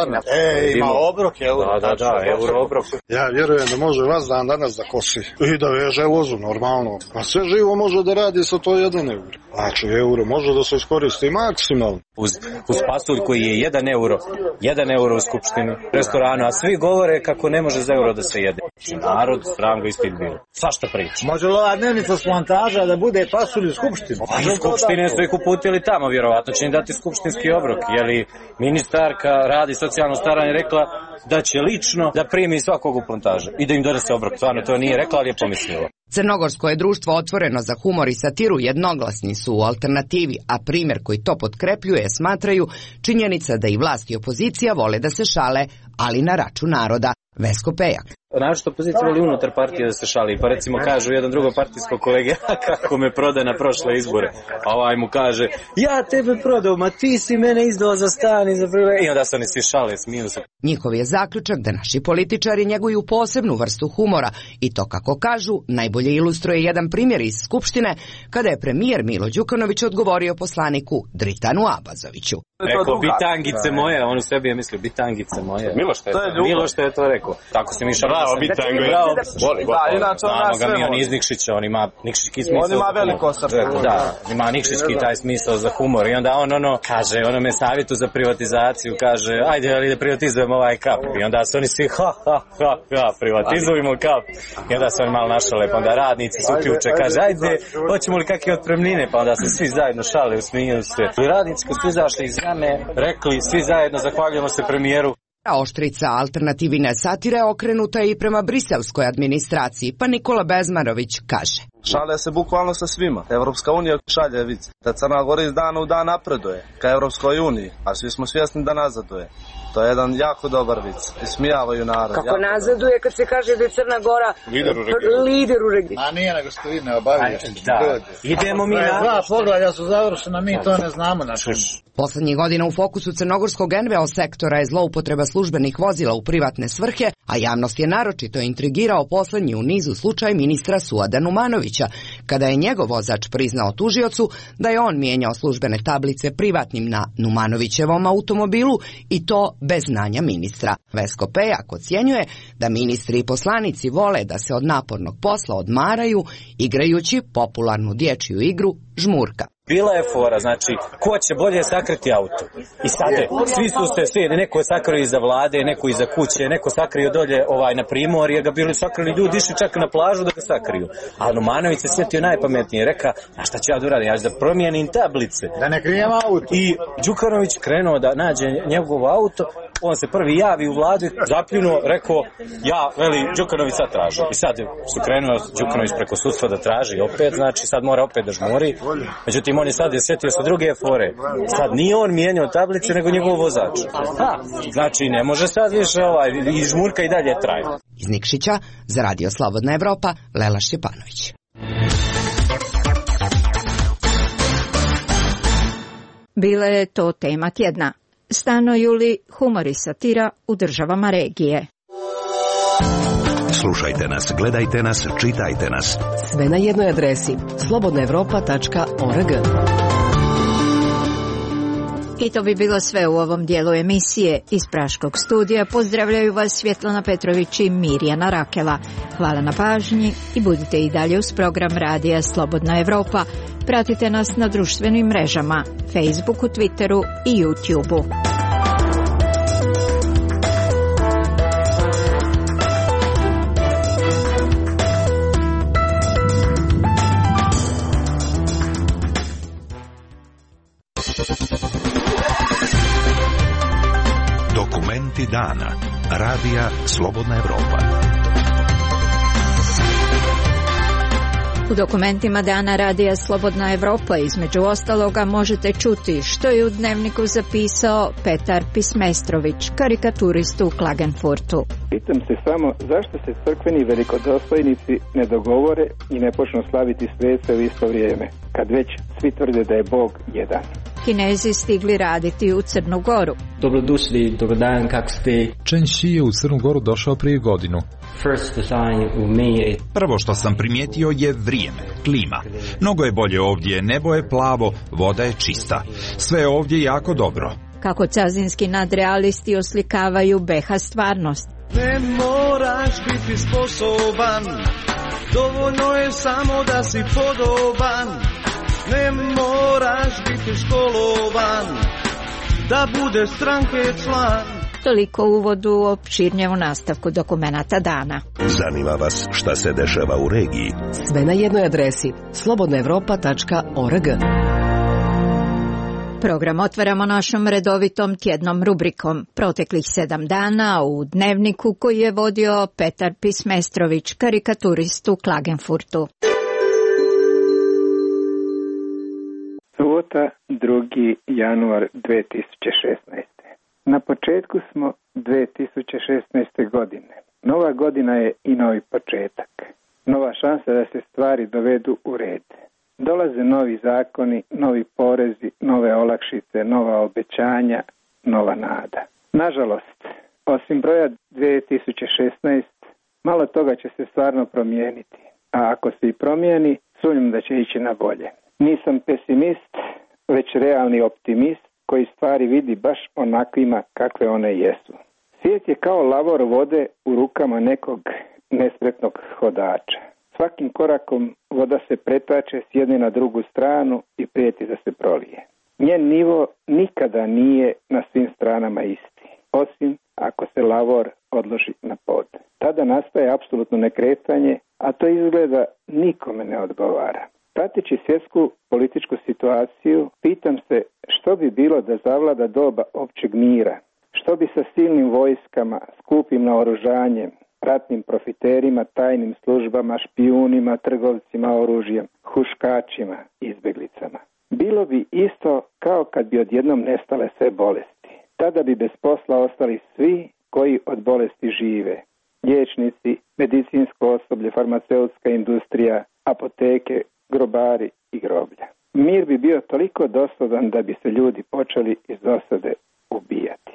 E, ima obrok, euro. Da, da, da, euro obrok. Ja vjerujem da može vas dan danas da kosi i da veže vozu normalno. A sve živo može da radi sa to jedan euro. Znači, euro može da se iskoristi maksimalno. Uz, uz pasulj koji je jedan euro, jedan euro u skupštini, restoranu, a svi govore kako ne može za euro da se jede. Narod, sram ga ispit bilo. Svašta priča. Može li ova dnevnica s plantaža da bude pasulj u skupštini? U skupštine su ih uputili tamo, vjerovatno će im dati skupštinski obrok. Je li ministarka radi socijalno staranje rekla da će lično da primi svakog u plantaže i da im donese obrok. Stvarno to nije rekla, ali je pomislila. Crnogorsko je društvo otvoreno za humor i satiru, jednoglasni su u Alternativi, a primjer koji to potkrepljuje smatraju činjenica da i vlast i opozicija vole da se šale, ali na račun naroda. Vesko Pejak. Naravno opozicija voli unutar partije da se šali, pa recimo kažu jedan drugo partijsko kolege kako me proda na prošle izbore, a ovaj mu kaže ja tebe prodao, ma ti si mene izdao za stan i za prve, i onda se oni svi šale, smiju se. Njihov je zaključak da naši političari njeguju posebnu vrstu humora i to, kako kažu, najbolje ilustruje jedan primjer iz Skupštine kada je premijer Milo Đukanović odgovorio poslaniku Dritanu Abazoviću. Rekao, bitangice moje, on u sebi je mislio, bitangice moje. Miloš je to, Miloš je to rekao. Tako se mi šalimo. Bravo, bitango. Bravo. Da, inače on nas sve voli. On iz Nikšića, on ima nikšićki smisao. On ima veliko srce. Da, ima nikšićki taj smisao za humor. I onda on ono kaže, ono me savjetu za privatizaciju, kaže, ajde, ali da privatizujemo ovaj kap. I onda su oni svi, ha, ha, ha, ha, privatizujemo kap. I onda su oni malo našale, pa onda radnici se uključe, kaže, ajde, hoćemo li kakve otpremnine, pa onda se svi zajedno šale, usmiju se. I radnici kad su izašli iz jame, rekli, svi zajedno zahvaljujemo se premijeru. Oštrica alternativine satire okrenuta je i prema briselskoj administraciji, pa Nikola Bezmarović kaže. Šale se bukvalno sa svima. Evropska unija šalje vic da Crna Gora iz dana u dan napreduje ka Evropskoj uniji, a svi smo svjesni da nazaduje. To je jedan jako dobar vic. Ismijavaju narod. Kako nazaduje kad se kaže da je Crna Gora lider u regionu? Lider u regionu. A nije, nego ste vi ne obaviješćeni. Da, idemo mi na... Dva poglavlja su završena, mi to ne znamo. Poslednjih godina u fokusu crnogorskog en ve o sektora je zloupotreba službenih vozila u privatne svrhe, a javnost je naročito intrigirao poslednji u nizu slučaj ministra Suada Numanovića, kada je njegov vozač priznao tužiocu da je on mijenjao službene tablice privatnim na Numanovićevom automobilu i to bez znanja ministra. Vesko Pejak ocjenjuje da ministri i poslanici vole da se od napornog posla odmaraju igrajući popularnu dječju igru žmurka. Bila je fora, znači, ko će bolje sakriti auto? I sada, svi su se, svi, neko je sakrio iza vlade, neko iza kuće, neko sakrio dolje ovaj, na primorje, ga bili sakrili ljudi, išli čak na plažu da ga sakriju. A Numanović se sjetio najpametnije, reka, a šta ću ja da uradim, ja ću da promijenim tablice. Da ne krijem auto. I Đukanović krenuo da nađe njegov auto, on se prvi javi u vladu, zapljunuo, rekao, ja, veli, Đukanović sad traži. I sad su krenuo Đukanović preko sudstva da traži opet, znači sad mora opet da žmuri. Međutim, on je sad je sjetio se druge fore. Sad nije on mijenjao tablice, nego njegov vozač. Ha, znači ne može sad više ovaj, i žmurka i dalje traje. Iz Nikšića, za Radio Slobodna Evropa, Lela Šćepanović. Bila je to tema tjedna. Stanoju li humor i satira u državama regije? Slušajte nas, gledajte nas, čitajte nas. Sve na jednoj adresi slobodna evropa tačka org. I to bi bilo sve u ovom dijelu emisije. Iz Praškog studija pozdravljaju vas Svjetlana Petrović i Mirjana Rakela. Hvala na pažnji i budite i dalje uz program Radija Slobodna Evropa. Pratite nas na društvenim mrežama, Facebooku, Twitteru i YouTubeu. Dokumenti dana. Radija Slobodna Evropa. U dokumentima dana Radija Slobodna Evropa između ostaloga možete čuti što je u dnevniku zapisao Petar Pismestrović, karikaturist u Klagenfurtu. Pitam se samo zašto se crkveni velikodostojnici ne dogovore i ne počnu slaviti svece u isto vrijeme, kad već svi tvrde da je Bog jedan. Kinezi stigli raditi u Crnu Goru. Dobrodošli, dobar dan, kako ste? Chen Xi je u Crnu Goru došao prije godinu. Prvo što sam primijetio je vrijeme, klima. Mnogo je bolje ovdje, nebo je plavo, voda je čista. Sve je ovdje jako dobro. Kako cazinski nadrealisti oslikavaju B iH stvarnost. Ne moraš biti sposoban, dovoljno je samo da si podoban. Ne moraš biti školovan, da budeš stranke član. Toliko u uvodu, opširnije u nastavku dokumenata dana. Zanima vas šta se dešava u regiji? Sve na jednoj adresi slobodna evropa tačka org. Program otvaramo našom redovitom tjednom rubrikom Proteklih sedam dana u dnevniku koji je vodio Petar Pismestrović, karikaturist u Klagenfurtu. Subota, drugi januar dve tisuće šesnaeste. Na početku smo dve tisuće šesnaeste godine. Nova godina je i novi početak. Nova šansa da se stvari dovedu u red. Dolaze novi zakoni, novi porezi, nove olakšice, nova obećanja, nova nada. Nažalost, osim broja dve tisuće šesnaeste, malo toga će se stvarno promijeniti. A ako se i promijeni, sumnjam da će ići na bolje. Nisam pesimist, već realni optimist koji stvari vidi baš onakvima kakve one jesu. Svijet je kao lavor vode u rukama nekog nespretnog hodača. Svakim korakom voda se pretače s jedne na drugu stranu i prijeti da se prolije. Njen nivo nikada nije na svim stranama isti, osim ako se lavor odloži na pod. Tada nastaje apsolutno nekretanje, a to izgleda nikome ne odgovara. Prateći svjetsku političku situaciju, pitam se što bi bilo da zavlada doba općeg mira, što bi sa silnim vojskama, skupim naoružanjem, ratnim profiterima, tajnim službama, špijunima, trgovcima oružjem, huškačima, izbjeglicama. Bilo bi isto kao kad bi odjednom nestale sve bolesti. Tada bi bez posla ostali svi koji od bolesti žive. Liječnici, medicinsko osoblje, farmaceutska industrija, apoteke, grobari i groblja. Mir bi bio toliko dosadan da bi se ljudi počeli iz dosade ubijati.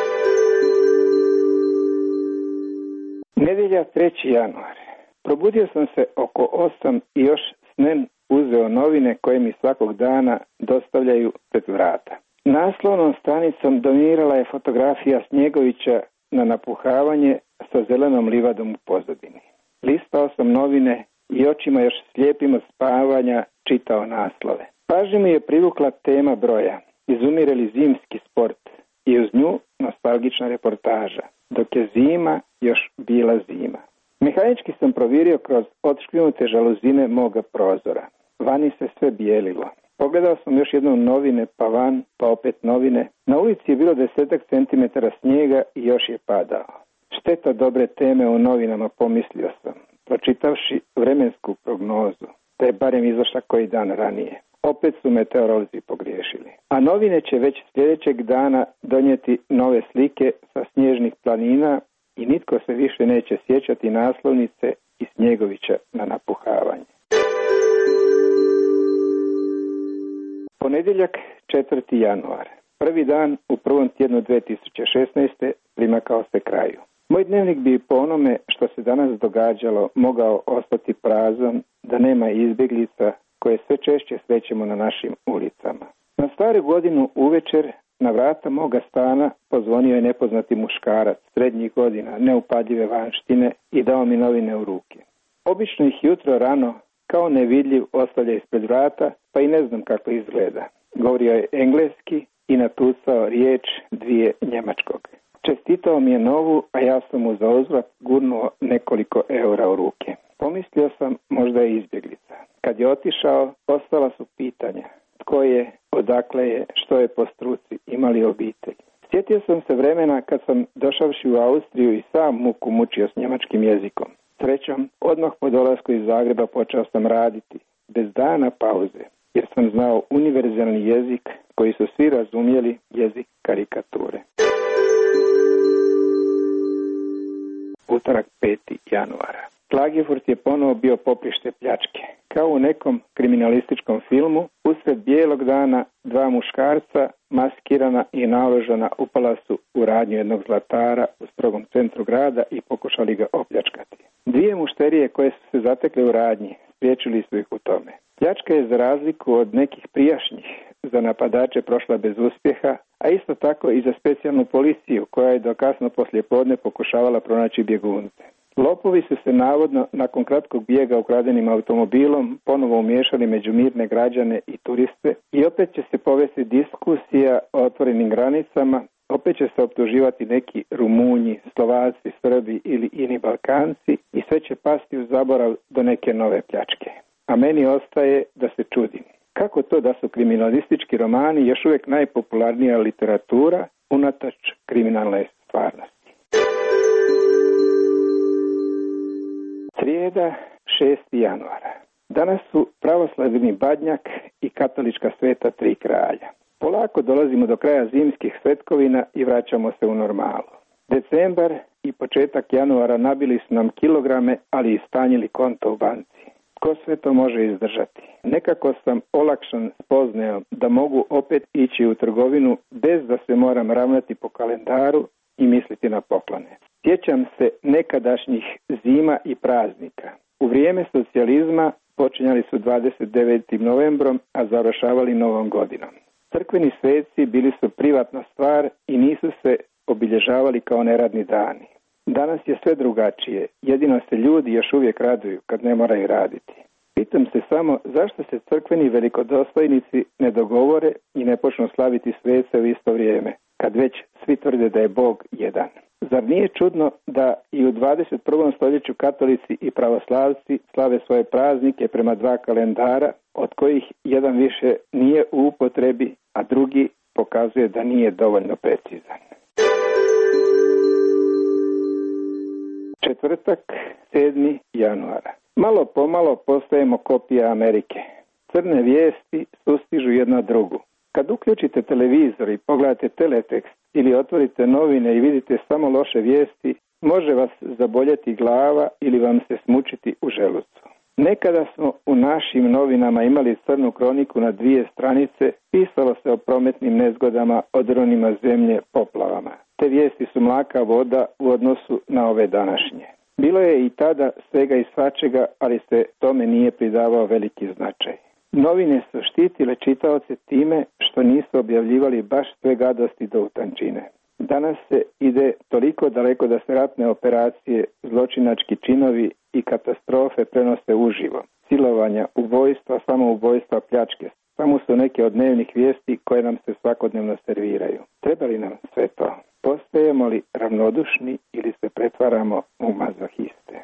Nedjelja treći januar. Probudio sam se oko osam i još snem uzeo novine koje mi svakog dana dostavljaju pred vrata. Naslovnom stranicom dominirala je fotografija Snjegovića na napuhavanje sa zelenom livadom u pozadini. Listao sam novine i očima još slijepim od spavanja čitao naslove. Pažnju mi je privukla tema broja, izumireli zimski sport i uz nju nostalgična reportaža, dok je zima još bila zima. Mehanički sam provirio kroz odškrinute žaluzine moga prozora. Vani se sve bijelilo. Pogledao sam još jednom novine, pa van, pa opet novine. Na ulici je bilo desetak centimetara snijega i još je padao. Šteta dobre teme u novinama, pomislio sam, pročitavši vremensku prognozu, da je barem izašla koji dan ranije. Opet su meteorolozi pogriješili. A novine će već sljedećeg dana donijeti nove slike sa snježnih planina i nitko se više neće sjećati naslovnice i Snjegovića na napuhavanje. Ponedjeljak, četvrti januar. Prvi dan u prvom tjednu dve tisuće šesnaeste primakao se kraju. Moj dnevnik bi po onome što se danas događalo mogao ostati prazan da nema izbjeglica koje sve češće srećemo na našim ulicama. Na staru godinu uvečer na vrata moga stana pozvonio je nepoznati muškarac srednjih godina, neupadljive vanštine i dao mi novine u ruke. Obično ih jutro rano kao nevidljiv ostavlja ispred vrata, pa i ne znam kako izgleda. Govorio je engleski i natucao riječ dvije njemačkog. Čestitao mi je novu, a ja sam mu za uzvrat gurnuo nekoliko eura u ruke. Pomislio sam možda je izbjeglica. Kad je otišao, ostala su pitanja. Tko je, odakle je, što je po struci, imali obitelj. Sjetio sam se vremena kad sam došavši u Austriju i sam muku mučio s njemačkim jezikom. Srećom, odmah po dolasku iz Zagreba počeo sam raditi, bez dana pauze, jer sam znao univerzalni jezik koji su svi razumjeli, jezik karikature. Utorak peti januara. Klagenfurt je ponovo bio poprište pljačke. Kao u nekom kriminalističkom filmu, usred bijelog dana dva muškarca, maskirana i naoružana, upala su u radnju jednog zlatara u strogom centru grada i pokušali ga opljačkati. Dvije mušterije koje su se zatekle u radnji, spriječili su ih u tome. Pljačka je za razliku od nekih prijašnjih za napadače prošla bez uspjeha, a isto tako i za specijalnu policiju koja je do kasno poslijepodne pokušavala pronaći bjegunce. Lopovi su se navodno nakon kratkog bijega ukradenim automobilom ponovo umiješali među mirne građane i turiste i opet će se povesti diskusija o otvorenim granicama, opet će se optuživati neki Rumunji, Slovaci, Srbi ili ini Balkanci i sve će pasti u zaborav do neke nove pljačke. A meni ostaje da se čudim. Kako to da su kriminalistički romani još uvijek najpopularnija literatura unatoč kriminalne stvarnosti? Srijeda, šesti januara. Danas su pravoslavni Badnjak i katolička Sveta Tri kralja. Polako dolazimo do kraja zimskih svetkovina i vraćamo se u normalu. Decembar i početak januara nabili su nam kilograme, ali i stanjili konto u banci. Ko sve to može izdržati? Nekako sam olakšan spoznao da mogu opet ići u trgovinu bez da se moram ravnati po kalendaru i misliti na poklone. Sjećam se nekadašnjih zima i praznika. U vrijeme socijalizma počinjali su dvadeset devetim novembrom, a završavali novom godinom. Crkveni sveci bili su privatna stvar i nisu se obilježavali kao neradni dani. Danas je sve drugačije, jedino se ljudi još uvijek raduju kad ne moraju raditi. Pitam se samo zašto se crkveni velikodostojnici ne dogovore i ne počnu slaviti svece u isto vrijeme, kad već svi tvrde da je Bog jedan. Zar nije čudno da i u dvadeset prvom stoljeću katolici i pravoslavci slave svoje praznike prema dva kalendara, od kojih jedan više nije u upotrebi, a drugi pokazuje da nije dovoljno precizan. Četvrtak, sedmi januara. Malo pomalo postajemo kopija Amerike. Crne vijesti sustižu jedna drugu. Kad uključite televizor i pogledate teletekst ili otvorite novine i vidite samo loše vijesti, može vas zaboljeti glava ili vam se smučiti u želucu. Nekada smo u našim novinama imali crnu kroniku na dvije stranice, pisalo se o prometnim nezgodama, odronima zemlje, poplavama. Te vijesti su mlaka voda u odnosu na ove današnje. Bilo je i tada svega i svačega, ali se tome nije pridavao veliki značaj. Novine su štitile čitaoce time što nisu objavljivali baš sve gadosti do utančine. Danas se ide toliko daleko da se ratne operacije, zločinački činovi i katastrofe prenose uživo. Silovanja, ubojstva, samoubojstva, pljačke. Samo su neke od dnevnih vijesti koje nam se svakodnevno serviraju. Treba li nam sve to? Postajemo li ravnodušni ili se pretvaramo u mazohiste?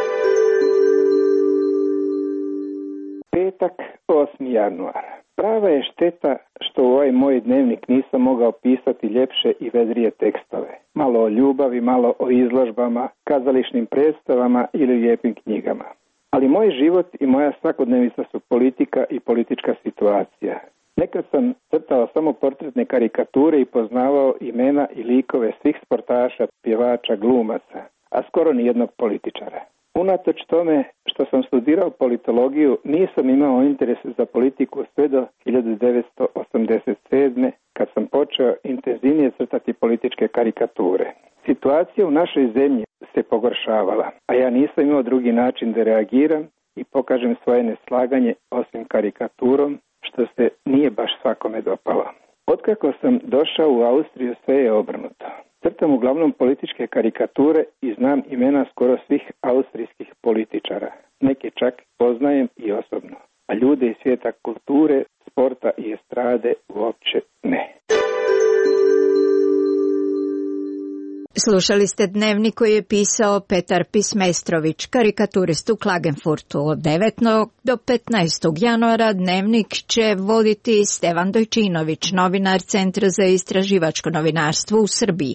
Petak, osmi januar. Prava je šteta što u ovaj moj dnevnik nisam mogao pisati ljepše i vedrije tekstove. Malo o ljubavi, malo o izložbama, kazališnim predstavama ili lijepim knjigama. Ali moj život i moja svakodnevica su politika i politička situacija. Nekad sam crtao samo portretne karikature i poznavao imena i likove svih sportaša, pjevača, glumaca, a skoro ni jednog političara. Unatoč tome što sam studirao politologiju, nisam imao interes za politiku sve do hiljadu devetsto osamdeset sedme. kad sam počeo intenzivnije crtati političke karikature. Situacija u našoj zemlji se pogoršavala, a ja nisam imao drugi način da reagiram i pokažem svoje neslaganje osim karikaturom, što se nije baš svakome dopalo. Otkako sam došao u Austriju, sve je obrnuto. Crtam uglavnom političke karikature i znam imena skoro svih austrijskih političara. Neke čak poznajem i osobno, a ljude iz svijeta kulture, sporta i estrade uopće ne. Slušali ste dnevnik koji je pisao Petar Pismestrović, karikaturist u Klagenfurtu. Od devetog do petnaestog januara dnevnik će voditi Stevan Dojčinović, novinar Centra za istraživačko novinarstvo u Srbiji.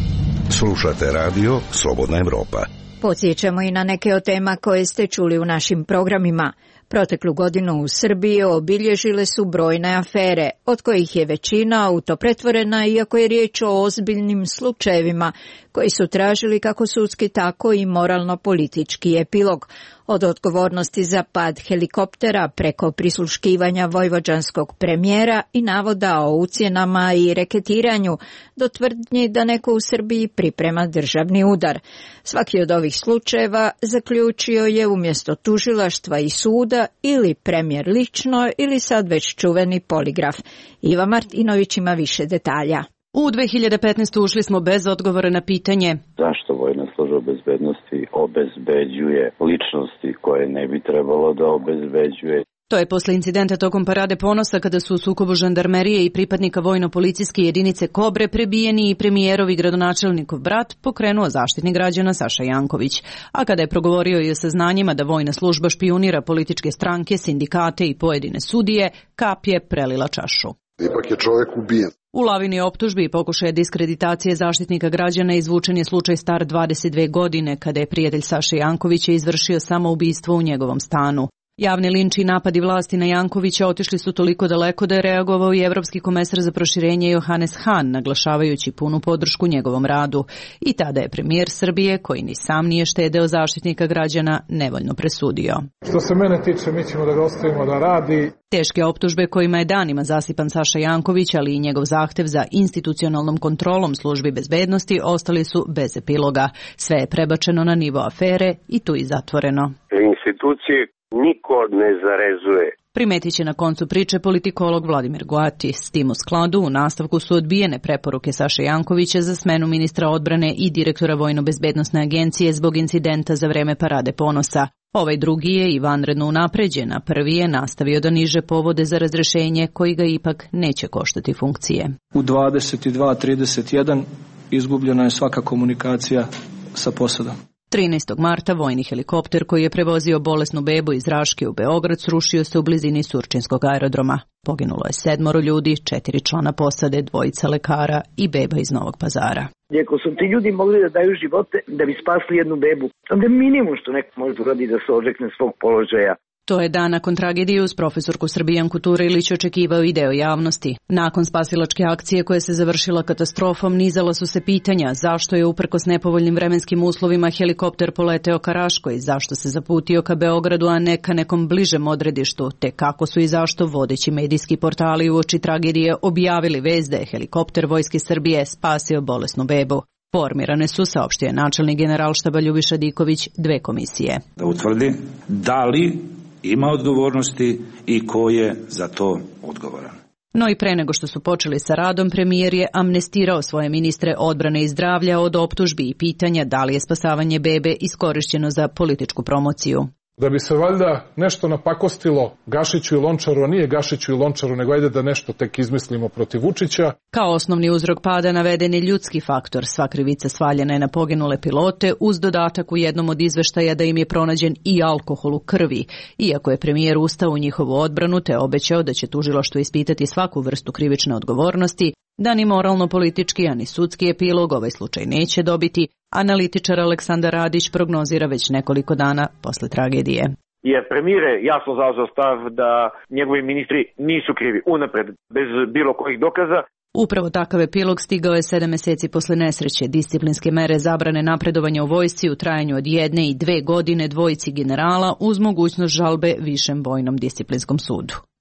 Slušate radio Slobodna Evropa. Podsjećamo i na neke od tema koje ste čuli u našim programima. Proteklu godinu u Srbiji obilježile su brojne afere, od kojih je većina autopretvorena, iako je riječ o ozbiljnim slučajevima koji su tražili kako sudski, tako i moralno-politički epilog. Od odgovornosti za pad helikoptera preko prisluškivanja vojvođanskog premijera i navoda o ucjenama i reketiranju do tvrdnji da neko u Srbiji priprema državni udar. Svaki od ovih slučajeva zaključio je umjesto tužilaštva i suda ili premijer lično ili sad već čuveni poligraf. Iva Martinović ima više detalja. U dve hiljade petnaeste. ušli smo bez odgovora na pitanje zašto vojna služba bezbednosti obezbeđuje ličnosti koje ne bi trebalo da obezbeđuje. To je posle incidenta tokom Parade ponosa kada su u sukobu žandarmerije i pripadnika vojno-policijske jedinice Kobre prebijeni i premijerov i gradonačelnikov brat pokrenuo Zaštitnik građana Saša Janković. A kada je progovorio i o saznanjima da vojna služba špijunira političke stranke, sindikate i pojedine sudije, kap je prelila čašu. Ipak je čovjek ubijen. U lavini optužbi i pokušaja diskreditacije Zaštitnika građana izvučen je slučaj star dvadeset dve godine, kada je prijatelj Saše Jankovića izvršio samoubistvo u njegovom stanu. Javni linč i napadi vlasti na Jankovića otišli su toliko daleko da je reagovao i Evropski komesar za proširenje Johannes Hahn, naglašavajući punu podršku njegovom radu. I tada je premijer Srbije, koji ni sam nije štedeo Zaštitnika građana, nevoljno presudio. Što se mene tiče, mi ćemo da ga ostavimo da radi. Teške optužbe kojima je danima zasipan Saša Janković, ali i njegov zahtev za institucionalnom kontrolom službi bezbednosti ostali su bez epiloga. Sve je prebačeno na nivo afere i tu i zatvoreno. Institucije niko ne zarezuje. Primetit će na koncu priče politikolog Vladimir Goati. S tim u skladu u nastavku su odbijene preporuke Saše Jankovića za smenu ministra odbrane i direktora Vojno-bezbednosne agencije zbog incidenta za vreme Parade ponosa. Ovaj drugi je i vanredno unapređen, a prvi je nastavio da niže povode za razrešenje koji ga ipak neće koštati funkcije. U dvadeset dva trideset jedan izgubljena je svaka komunikacija sa posadom. trinaestog marta vojni helikopter koji je prevozio bolesnu bebu iz Raške u Beograd srušio se u blizini Surčinskog aerodroma. Poginulo je sedmoro ljudi, četiri člana posade, dvojica lekara i beba iz Novog Pazara. Ako su ti ljudi mogli da daju živote da bi spasli jednu bebu, onda je minimum što neko može uradi da se odrekne svog položaja. To je dan nakon tragedije uz profesorku Srbijanku Turilić očekivao i deo javnosti. Nakon spasilačke akcije koja se završila katastrofom, nizala su se pitanja zašto je uprkos nepovoljnim vremenskim uslovima helikopter poleteo ka Raškoj, zašto se zaputio ka Beogradu, a ne ka nekom bližem odredištu, te kako su i zašto vodeći medijski portali uoči tragedije objavili vest da je helikopter Vojske Srbije spasio bolesnu bebu. Formirane su, saopštio je načelnik generalštaba Ljubiša Diković, dve komisije. Da utvrdi da li ima odgovornosti i ko je za to odgovoran. No i pre nego što su počeli sa radom, premijer je amnestirao svoje ministre odbrane i zdravlja od optužbi i pitanja da li je spasavanje bebe iskorišćeno za političku promociju. Da bi se valjda nešto napakostilo Gašiću i Lončaru, a nije Gašiću i Lončaru, nego ajde da nešto tek izmislimo protiv Vučića. Kao osnovni uzrok pada naveden je ljudski faktor. Sva krivica svaljena je na poginule pilote, uz dodatak u jednom od izveštaja da im je pronađen i alkohol u krvi. Iako je premijer ustao u njihovu odbranu te obećao da će tužilaštvo ispitati svaku vrstu krivične odgovornosti, da ni moralno-politički, a ni sudski epilog ovaj slučaj neće dobiti, analitičar Aleksandar Radić prognozira već nekoliko dana posle tragedije. Jer premijer je jasno zauzeo stav da njegovi ministri nisu krivi unapred, bez bilo kojih dokaza. Upravo takav epilog stigao je sedam meseci posle nesreće. Disciplinske mere zabrane napredovanja u vojsci u trajanju od jedne i dve godine dvojici generala uz mogućnost žalbe višem vojnom disciplinskom sudu.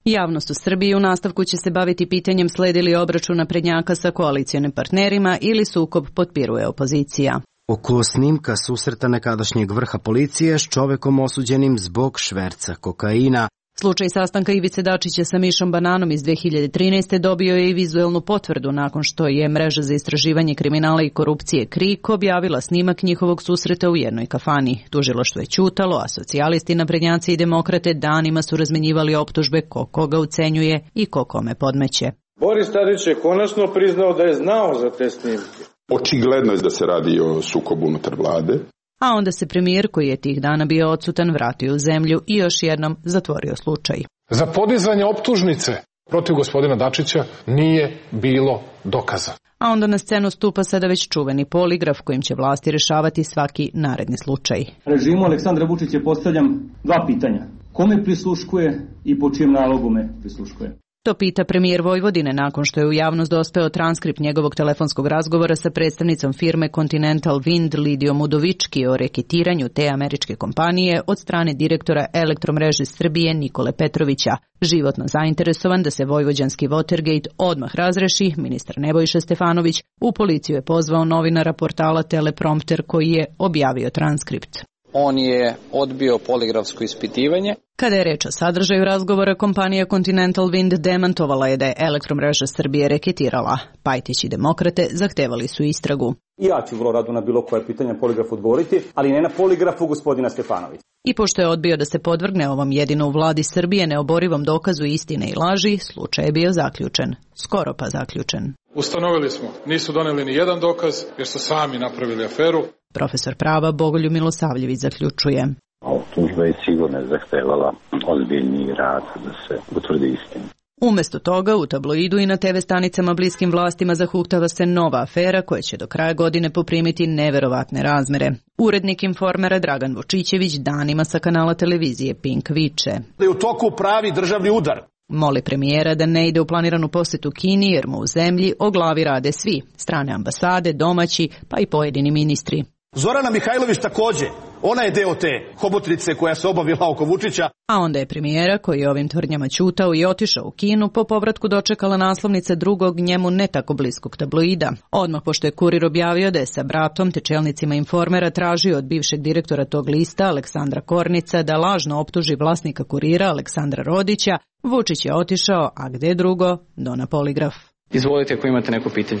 Javnost u Srbiji u nastavku će se baviti pitanjem sledi li obračun naprednjaka sa koalicionim partnerima ili sukob potpiruje opozicija. Oko snimka susreta nekadašnjeg vrha policije s čovekom osuđenim zbog šverca kokaina. Slučaj sastanka Ivice Dačića sa Mišom Bananom iz dve hiljade trinaeste. dobio je i vizuelnu potvrdu nakon što je Mreža za istraživanje kriminala i korupcije KRIK objavila snimak njihovog susreta u jednoj kafani. Tužilaštvo je ćutalo, a socijalisti, naprednjaci i demokrate danima su razmenjivali optužbe ko koga ucenjuje i ko kome podmeće. Boris Tadić je konačno priznao da je znao za te snimke. Očigledno je da se radi o sukobu unutar vlade. A onda se premijer, koji je tih dana bio odsutan, vratio u zemlju i još jednom zatvorio slučaj. Za podizanje optužnice protiv gospodina Dačića nije bilo dokaza. A onda na scenu stupa sada već čuveni poligraf kojim će vlasti rešavati svaki naredni slučaj. Režimu Aleksandra Vučića postavljam dva pitanja. Kome prisluškuje i po čijem nalogu me prisluškuje? To pita premijer Vojvodine nakon što je u javnost dospeo transkript njegovog telefonskog razgovora sa predstavnicom firme Continental Wind Lidijom Udovički o reketiranju te američke kompanije od strane direktora Elektromreže Srbije Nikole Petrovića. Životno zainteresovan da se vojvođanski Watergate odmah razreši, ministar Nebojša Stefanović u policiju je pozvao novinara portala Teleprompter koji je objavio transkript. On je odbio poligrafsko ispitivanje. Kada je reč o sadržaju razgovora, kompanija Continental Wind demantovala je da je Elektromreža Srbije reketirala. Pajtić i demokrate zahtevali su istragu. Ja ću vrlo rado na bilo koje pitanje poligraf odgovoriti, ali ne na poligrafu gospodina Stefanovića. I pošto je odbio da se podvrgne ovom jedino u vladi Srbije neoborivom dokazu istine i laži, slučaj je bio zaključen. Skoro pa zaključen. Ustanovili smo, nisu doneli ni jedan dokaz jer su sami napravili aferu. Profesor prava Bogoljub Milosavljević zaključuje. Optužba je sigurno zahtevala ozbiljniji rad da se utvrdi istina. Umesto toga, u tabloidu i na te ve stanicama bliskim vlastima zahuktava se nova afera koja će do kraja godine poprimiti neverovatne razmere. Urednik Informera Dragan Vučićević danima sa kanala televizije Pink viče. Da je u toku pravi državni udar. Moli premijera da ne ide u planiranu posetu Kini jer mu u zemlji o glavi rade svi, strane ambasade, domaći, pa i pojedini ministri. Zorana Mihajlović takođe, ona je deo te hobotrice koja se obavila oko Vučića. A onda je premijera, koji je ovim tvrdnjama ćutao i otišao u Kinu, po povratku dočekala naslovnice drugog njemu ne tako bliskog tabloida. Odmah pošto je Kurir objavio da je sa bratom te čelnicima Informera tražio od bivšeg direktora tog lista, Aleksandra Kornica, da lažno optuži vlasnika Kurira, Aleksandra Rodića, Vučić je otišao, a gde drugo, do na poligraf. Izvolite ako imate neko pitanje.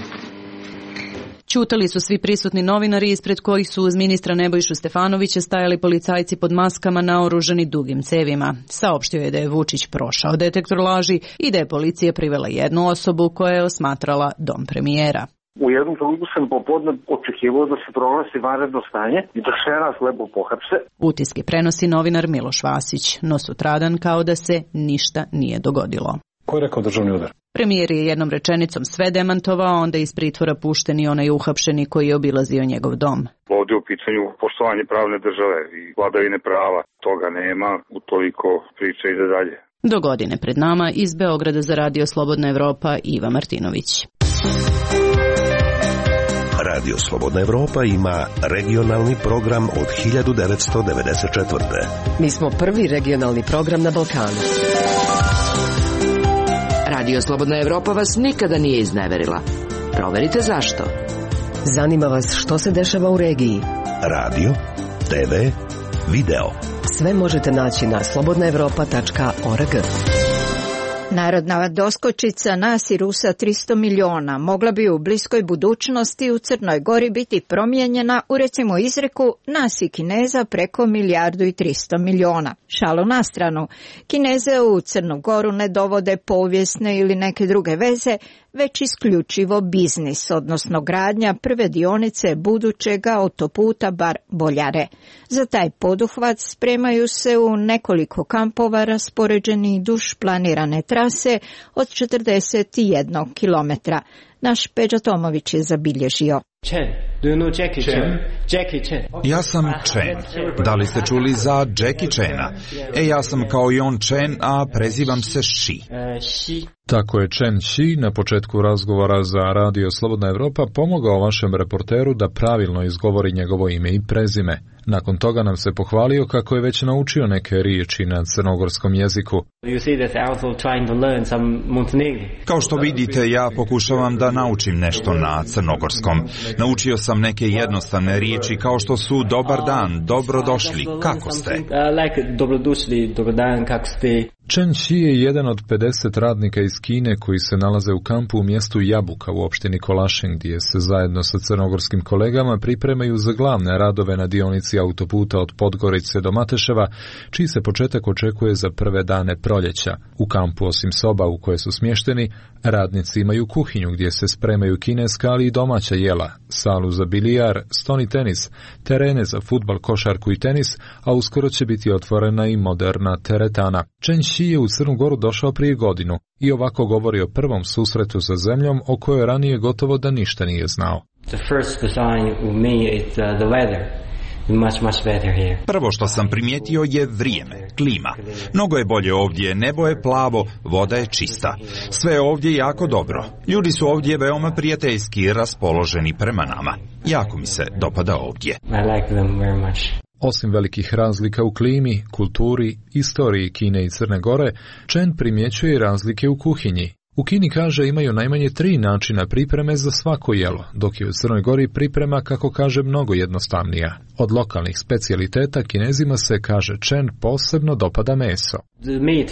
Ćutali su svi prisutni novinari ispred kojih su uz ministra Nebojšu Stefanovića stajali policajci pod maskama naoružani dugim cevima. Saopštio je da je Vučić prošao detektor laži i da je policija privela jednu osobu koja je osmatrala dom premijera. U jednom trenutku sam popodne očekivao da se proglasi vanredno stanje i da sve nas lepo pohapse. Utiske prenosi novinar Miloš Vasić, no sutradan kao da se ništa nije dogodilo. Ko je rekao državni udar? Premijer je jednom rečenicom sve demantovao, onda iz pritvora pušten i onaj uhapšeni koji je obilazio njegov dom. Ovdje u pitanju poštovanje pravne države i vladavine prava. Toga nema, utoliko priča ide dalje. Do godine pred nama iz Beograda za Radio Slobodna Evropa Iva Martinović. Radio Slobodna Evropa ima regionalni program od hiljadu devetsto devedeset četvrte. Mi smo prvi regionalni program na Balkanu. Radio Slobodna Evropa vas nikada nije izneverila. Proverite zašto. Zanima vas što se dešava u regiji. Radio, te ve, video. Sve možete naći na slobodna evropa tačka org. Narodna doskočica nas i Rusa tristo miliona mogla bi u bliskoj budućnosti u Crnoj Gori biti promijenjena u recimo izreku nas i Kineza preko milijardu i tristo miliona. Šalu na stranu, Kineze u Crnu Goru ne dovode povijesne ili neke druge veze, već isključivo biznis, odnosno gradnja prve dionice budućega autoputa bar Boljare. Za taj poduhvat spremaju se u nekoliko kampova raspoređeni duž planirane trase od četrdeset jedan kilometra. Naš Peđa Tomović je zabilježio. Chen. Do you know Jackie Chan? Jackie Chan. Ja sam Chen. Da li ste čuli za Jackie Chana? E, ja sam kao i on Chen, a prezivam se Shi. Tako je Chen Shi na početku razgovora za Radio Slobodna Evropa pomogao vašem reporteru da pravilno izgovori njegovo ime i prezime. Nakon toga nam se pohvalio kako je već naučio neke riječi na crnogorskom jeziku. Kao što vidite, ja pokušavam da naučim nešto na crnogorskom. Naučio sam neke jednostavne riječi kao što su dobar dan, dobrodošli, kako ste? Dobrodošli, dobar dan, kako ste? Chen Shi je jedan od pedeset radnika iz Kine koji se nalaze u kampu u mjestu Jabuka u opštini Kolašin, gdje se zajedno sa crnogorskim kolegama pripremaju za glavne radove na dionici autoputa od Podgorice do Mateševa, čiji se početak očekuje za prve dane proljeća. U kampu, osim soba u koje su smješteni, radnici imaju kuhinju gdje se spremaju kineska, ali i domaća jela, salu za bilijar, stoni tenis, terene za fudbal, košarku i tenis, a uskoro će biti otvorena i moderna teretana. Chen Shi je u Crnu Goru došao prije godinu i ovako govori o prvom susretu sa zemljom o kojoj ranije gotovo da ništa nije znao. The first sign of me is uh, the weather. Much, much better here. Prvo što sam primijetio je vrijeme, klima. Mnogo je bolje ovdje, nebo je plavo, voda je čista. Sve je ovdje jako dobro. Ljudi su ovdje veoma prijateljski raspoloženi prema nama. Jako mi se dopada ovdje. I like them very much. Osim velikih razlika u klimi, kulturi, istoriji Kine i Crne Gore, Chen primjećuje i razlike u kuhinji. U Kini, kaže, imaju najmanje tri načina pripreme za svako jelo, dok je u Crnoj Gori priprema, kako kaže, mnogo jednostavnija. Od lokalnih specijaliteta Kinezima se, kaže Chen, posebno dopada meso. The meat,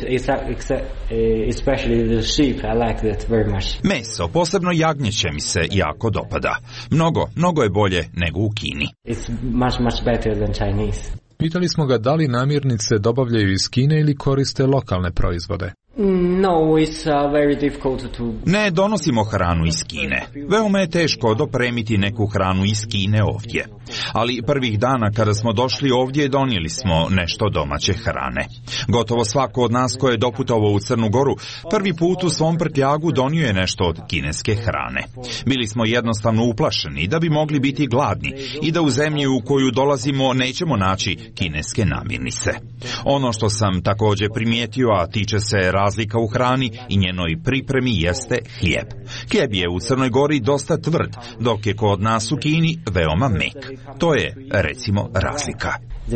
especially the sheep, I like that very much. Meso, posebno jagnjeće mi se jako dopada. Mnogo, mnogo je bolje nego u Kini. It's much, much better than Chinese. Pitali smo ga da li namirnice dobavljaju iz Kine ili koriste lokalne proizvode. No, it's uh, very difficult to... Ne donosimo hranu iz Kine. Veoma je teško dopremiti neku hranu iz Kine ovdje. Ali prvih dana kada smo došli ovdje donijeli smo nešto domaće hrane. Gotovo svako od nas ko je doputovao u Crnu Goru prvi put u svom prtljagu donio je nešto od kineske hrane. Bili smo jednostavno uplašeni da bi mogli biti gladni i da u zemlji u koju dolazimo nećemo naći kineske namirnice. Ono što sam također primijetio, a tiče se razlika u hrani i njenoj pripremi, jeste hljeb. Hljeb je u Crnoj Gori dosta tvrd, dok je kod nas u Kini veoma mek. To je, recimo, razlika.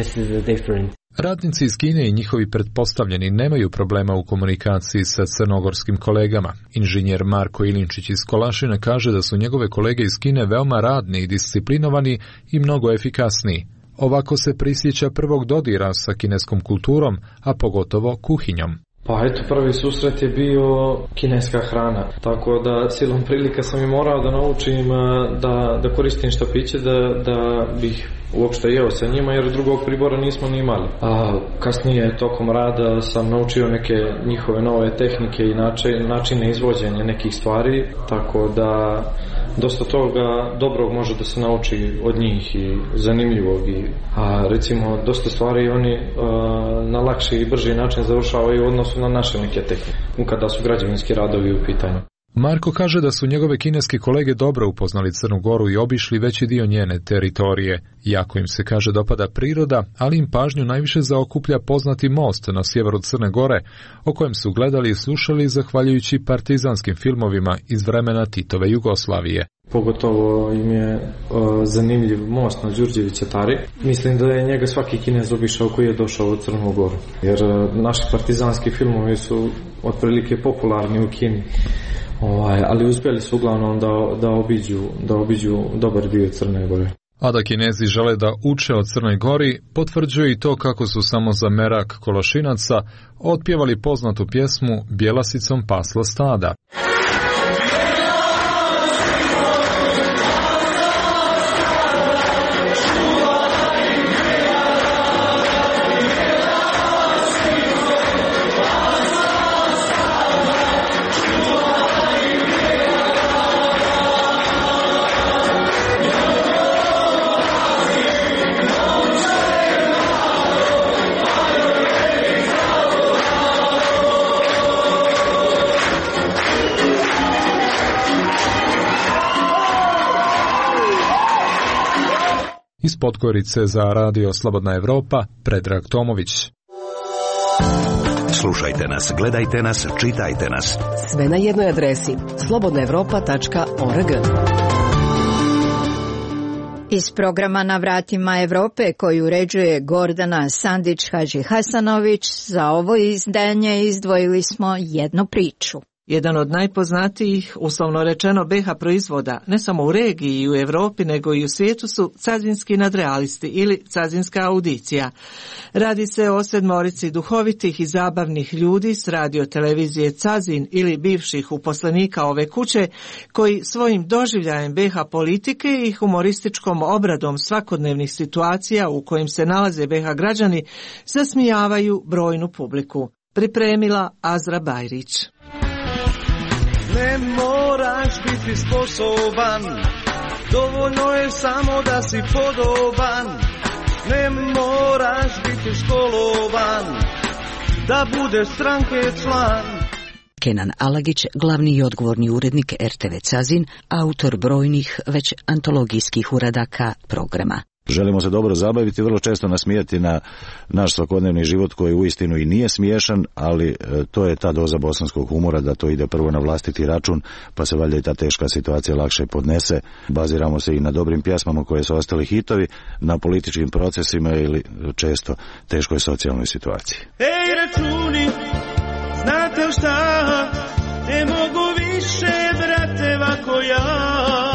Radnici iz Kine i njihovi pretpostavljeni nemaju problema u komunikaciji sa crnogorskim kolegama. Inženjer Marko Ilinčić iz Kolašina kaže da su njegove kolege iz Kine veoma radni i disciplinovani i mnogo efikasniji. Ovako se prisjeća prvog dodira sa kineskom kulturom, a pogotovo kuhinjom. Pa eto, prvi susret je bio kineska hrana, tako da silom prilika sam i morao da naučim da, da koristim štapiće, da, da bih uopšte jeo sa njima, jer drugog pribora nismo ni imali. A kasnije, tokom rada, sam naučio neke njihove nove tehnike i načine, načine izvođenja nekih stvari, tako da dosta toga dobrog može da se nauči od njih i zanimljivog. I, a recimo, dosta stvari oni a, na lakši i brži način završavaju u odnosu na naše neke tehnike, kada su građevinski radovi u pitanju. Marko kaže da su njegove kineske kolege dobro upoznali Crnu Goru i obišli veći dio njene teritorije. Jako im se, kaže, dopada priroda, ali im pažnju najviše zaokuplja poznati most na sjeveru Crne Gore, o kojem su gledali i slušali zahvaljujući partizanskim filmovima iz vremena Titove Jugoslavije. Pogotovo im je uh, zanimljiv most na Đurđevića Tari. Mislim da je njega svaki Kinez obišao koji je došao u Crnu Goru. Jer uh, naši partizanski filmovi su otprilike popularni u Kini. Ovaj, ali uspjeli su uglavnom da, da, obiđu, da obiđu dobar dio Crne Gore. A da Kinezi žele da uče o Crnoj Gori, potvrđuje i to kako su samo za merak Kološinaca otpjevali poznatu pjesmu Bjelasicom paslo stada. Iz Podgorice za Radio Slobodna Evropa, Predrag Tomović. Slušajte nas, gledajte nas, čitajte nas. Sve na jednoj adresi slobodna evropa tačka org. Iz programa Na vratima Evrope koji uređuje Gordana Sandić-Hadži Hasanović, za ovo izdanje izdvojili smo jednu priču. Jedan od najpoznatijih, uslovno rečeno, be ha proizvoda, ne samo u regiji i u Evropi, nego i u svijetu su cazinski nadrealisti ili cazinska audicija. Radi se o sedmorici duhovitih i zabavnih ljudi s radio televizije Cazin ili bivših uposlenika ove kuće, koji svojim doživljajem be ha politike i humorističkom obradom svakodnevnih situacija u kojim se nalaze be ha građani zasmijavaju brojnu publiku. Pripremila Azra Bajrić. Ne moraš biti sposoban, dovoljno je samo da si podoban. Ne moraš biti školovan, da budeš stranke član. Kenan Alagić, glavni i odgovorni urednik er te ve Cazin, autor brojnih već antologijskih uradaka programa. Želimo se dobro zabaviti, vrlo često nasmijati na naš svakodnevni život koji uistinu i nije smiješan, ali to je ta doza bosanskog humora da to ide prvo na vlastiti račun, pa se valjda i ta teška situacija lakše podnese. Baziramo se i na dobrim pjesmama koje su ostali hitovi, na političkim procesima ili često teškoj socijalnoj situaciji. Ej računi, znate šta, ne mogu više, brate, ovako ja,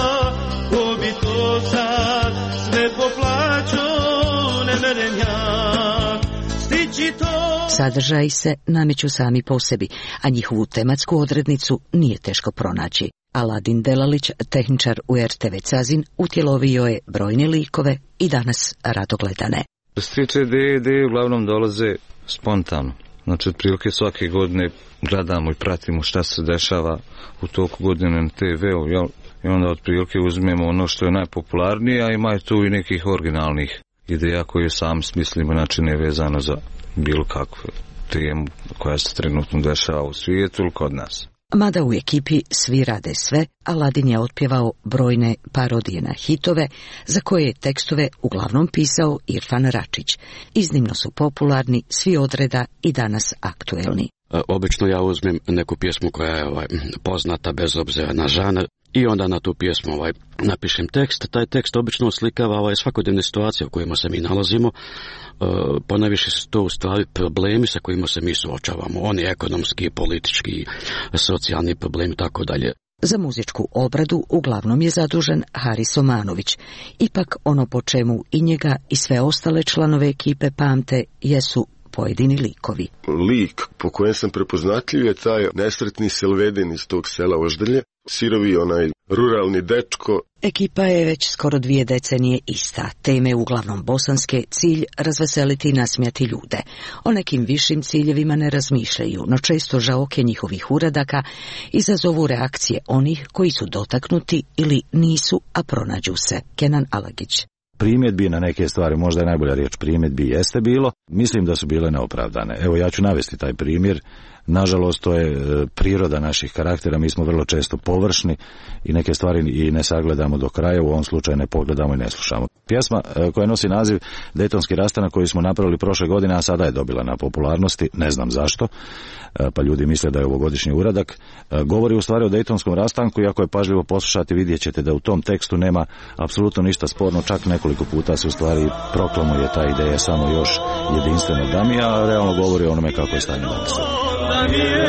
ko bi to sad sve poplaćo, ne merem ja, stići to. Sadržaji se nameću sami po sebi, a njihovu tematsku odrednicu nije teško pronaći. Aladin Delalić, tehničar u er te ve Cazin, utjelovio je brojne likove i danas rado gledane. Striče ideje, ideje uglavnom dolaze spontano. Znači, otprilike svake godine gledamo i pratimo šta se dešava u toku godine na te veu, jel? I onda otprilike uzmemo ono što je najpopularnije, a ima je tu i nekih originalnih ideja koje sami smislimo, znači ne vezano za bilo kakvu temu koja se trenutno dešava u svijetu ili kod nas. Mada u ekipi svi rade sve, Aladin je otpjevao brojne parodije na hitove, za koje je tekstove uglavnom pisao Irfan Račić. Iznimno su popularni, svi odreda i danas aktuelni. Obično ja uzmem neku pjesmu koja je ovaj, poznata bez obzira na žanr i onda na tu pjesmu ovaj, napišem tekst. Taj tekst obično oslikava ovaj, svakodnevne situacije u kojima se mi nalazimo. E, ponajviše su to u stvari problemi sa kojima se mi suočavamo. Oni ekonomski, politički, socijalni problemi, tako dalje. Za muzičku obradu uglavnom je zadužen Haris Omanović. Ipak ono po čemu i njega i sve ostale članove ekipe pamte jesu pojedini likovi. Lik po kojem sam prepoznatljiv je taj nesretni Selvedin iz tog sela Oždrlje, sirovi onaj ruralni dečko. Ekipa je već skoro dvije decenije ista. Teme uglavnom bosanske, cilj razveseliti i nasmijati ljude. O nekim višim ciljevima ne razmišljaju, no često žaoke njihovih uradaka izazovu reakcije onih koji su dotaknuti ili nisu, a pronađu se. Kenan Alagić. Primjedbi na neke stvari, možda je najbolja riječ primjedbi, jeste bilo. Mislim da su bile neopravdane. Evo, ja ću navesti taj primjer. Nažalost, to je priroda naših karaktera, mi smo vrlo često površni i neke stvari i ne sagledamo do kraja, u ovom slučaju ne pogledamo i ne slušamo. Pjesma koja nosi naziv Dejtonski rastanak koju smo napravili prošle godine, a sada je dobila na popularnosti, ne znam zašto, pa ljudi misle da je ovogodišnji uradak, govori u stvari o Dejtonskom rastanku i ako je pažljivo poslušati vidjet ćete da u tom tekstu nema apsolutno ništa sporno, čak nekoliko puta se u stvari proklamuje ta ideja samo još jedinstvenog damija, a realno govori o onome kako je stanje danas. Da mi je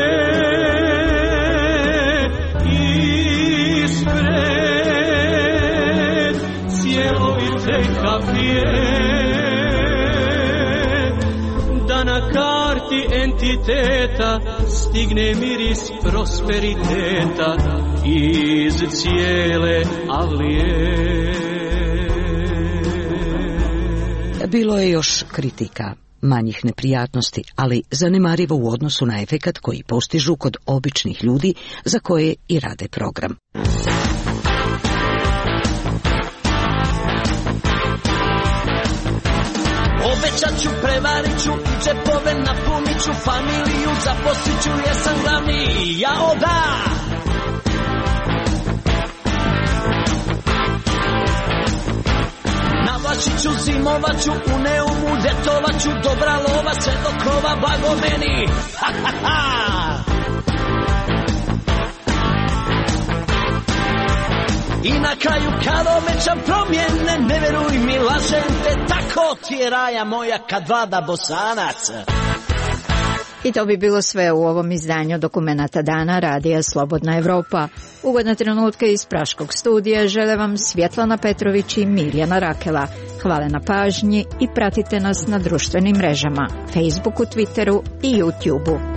ispred cjelovite kapije, da na karti entiteta stigne miris prosperiteta iz cijele avlije. Bilo je još kritika, manjih neprijatnosti, ali zanemarivo u odnosu na efekat koji postižu kod običnih ljudi za koje i rade program. Obećat ću, prevarit ću, džepove napunit ću, familiju zaposlit ću, jer sam glavni, jao da! Navlačit Zimovaću u Neumu, ljetovaću dobra lova, sve do krova blago meni. Ha, ha, ha. I na kraju kad obećam promjene, ne veruj mi, lažem te, tako ti je raja moja kad vlada Bosanac. I to bi bilo sve u ovom izdanju Dokumenata dana Radija Slobodna Evropa. Ugodne trenutke iz Praškog studija žele vam Svjetlana Petrović i Mirjana Rakela. Hvala na pažnji i pratite nas na društvenim mrežama, Facebooku, Twitteru i YouTubeu.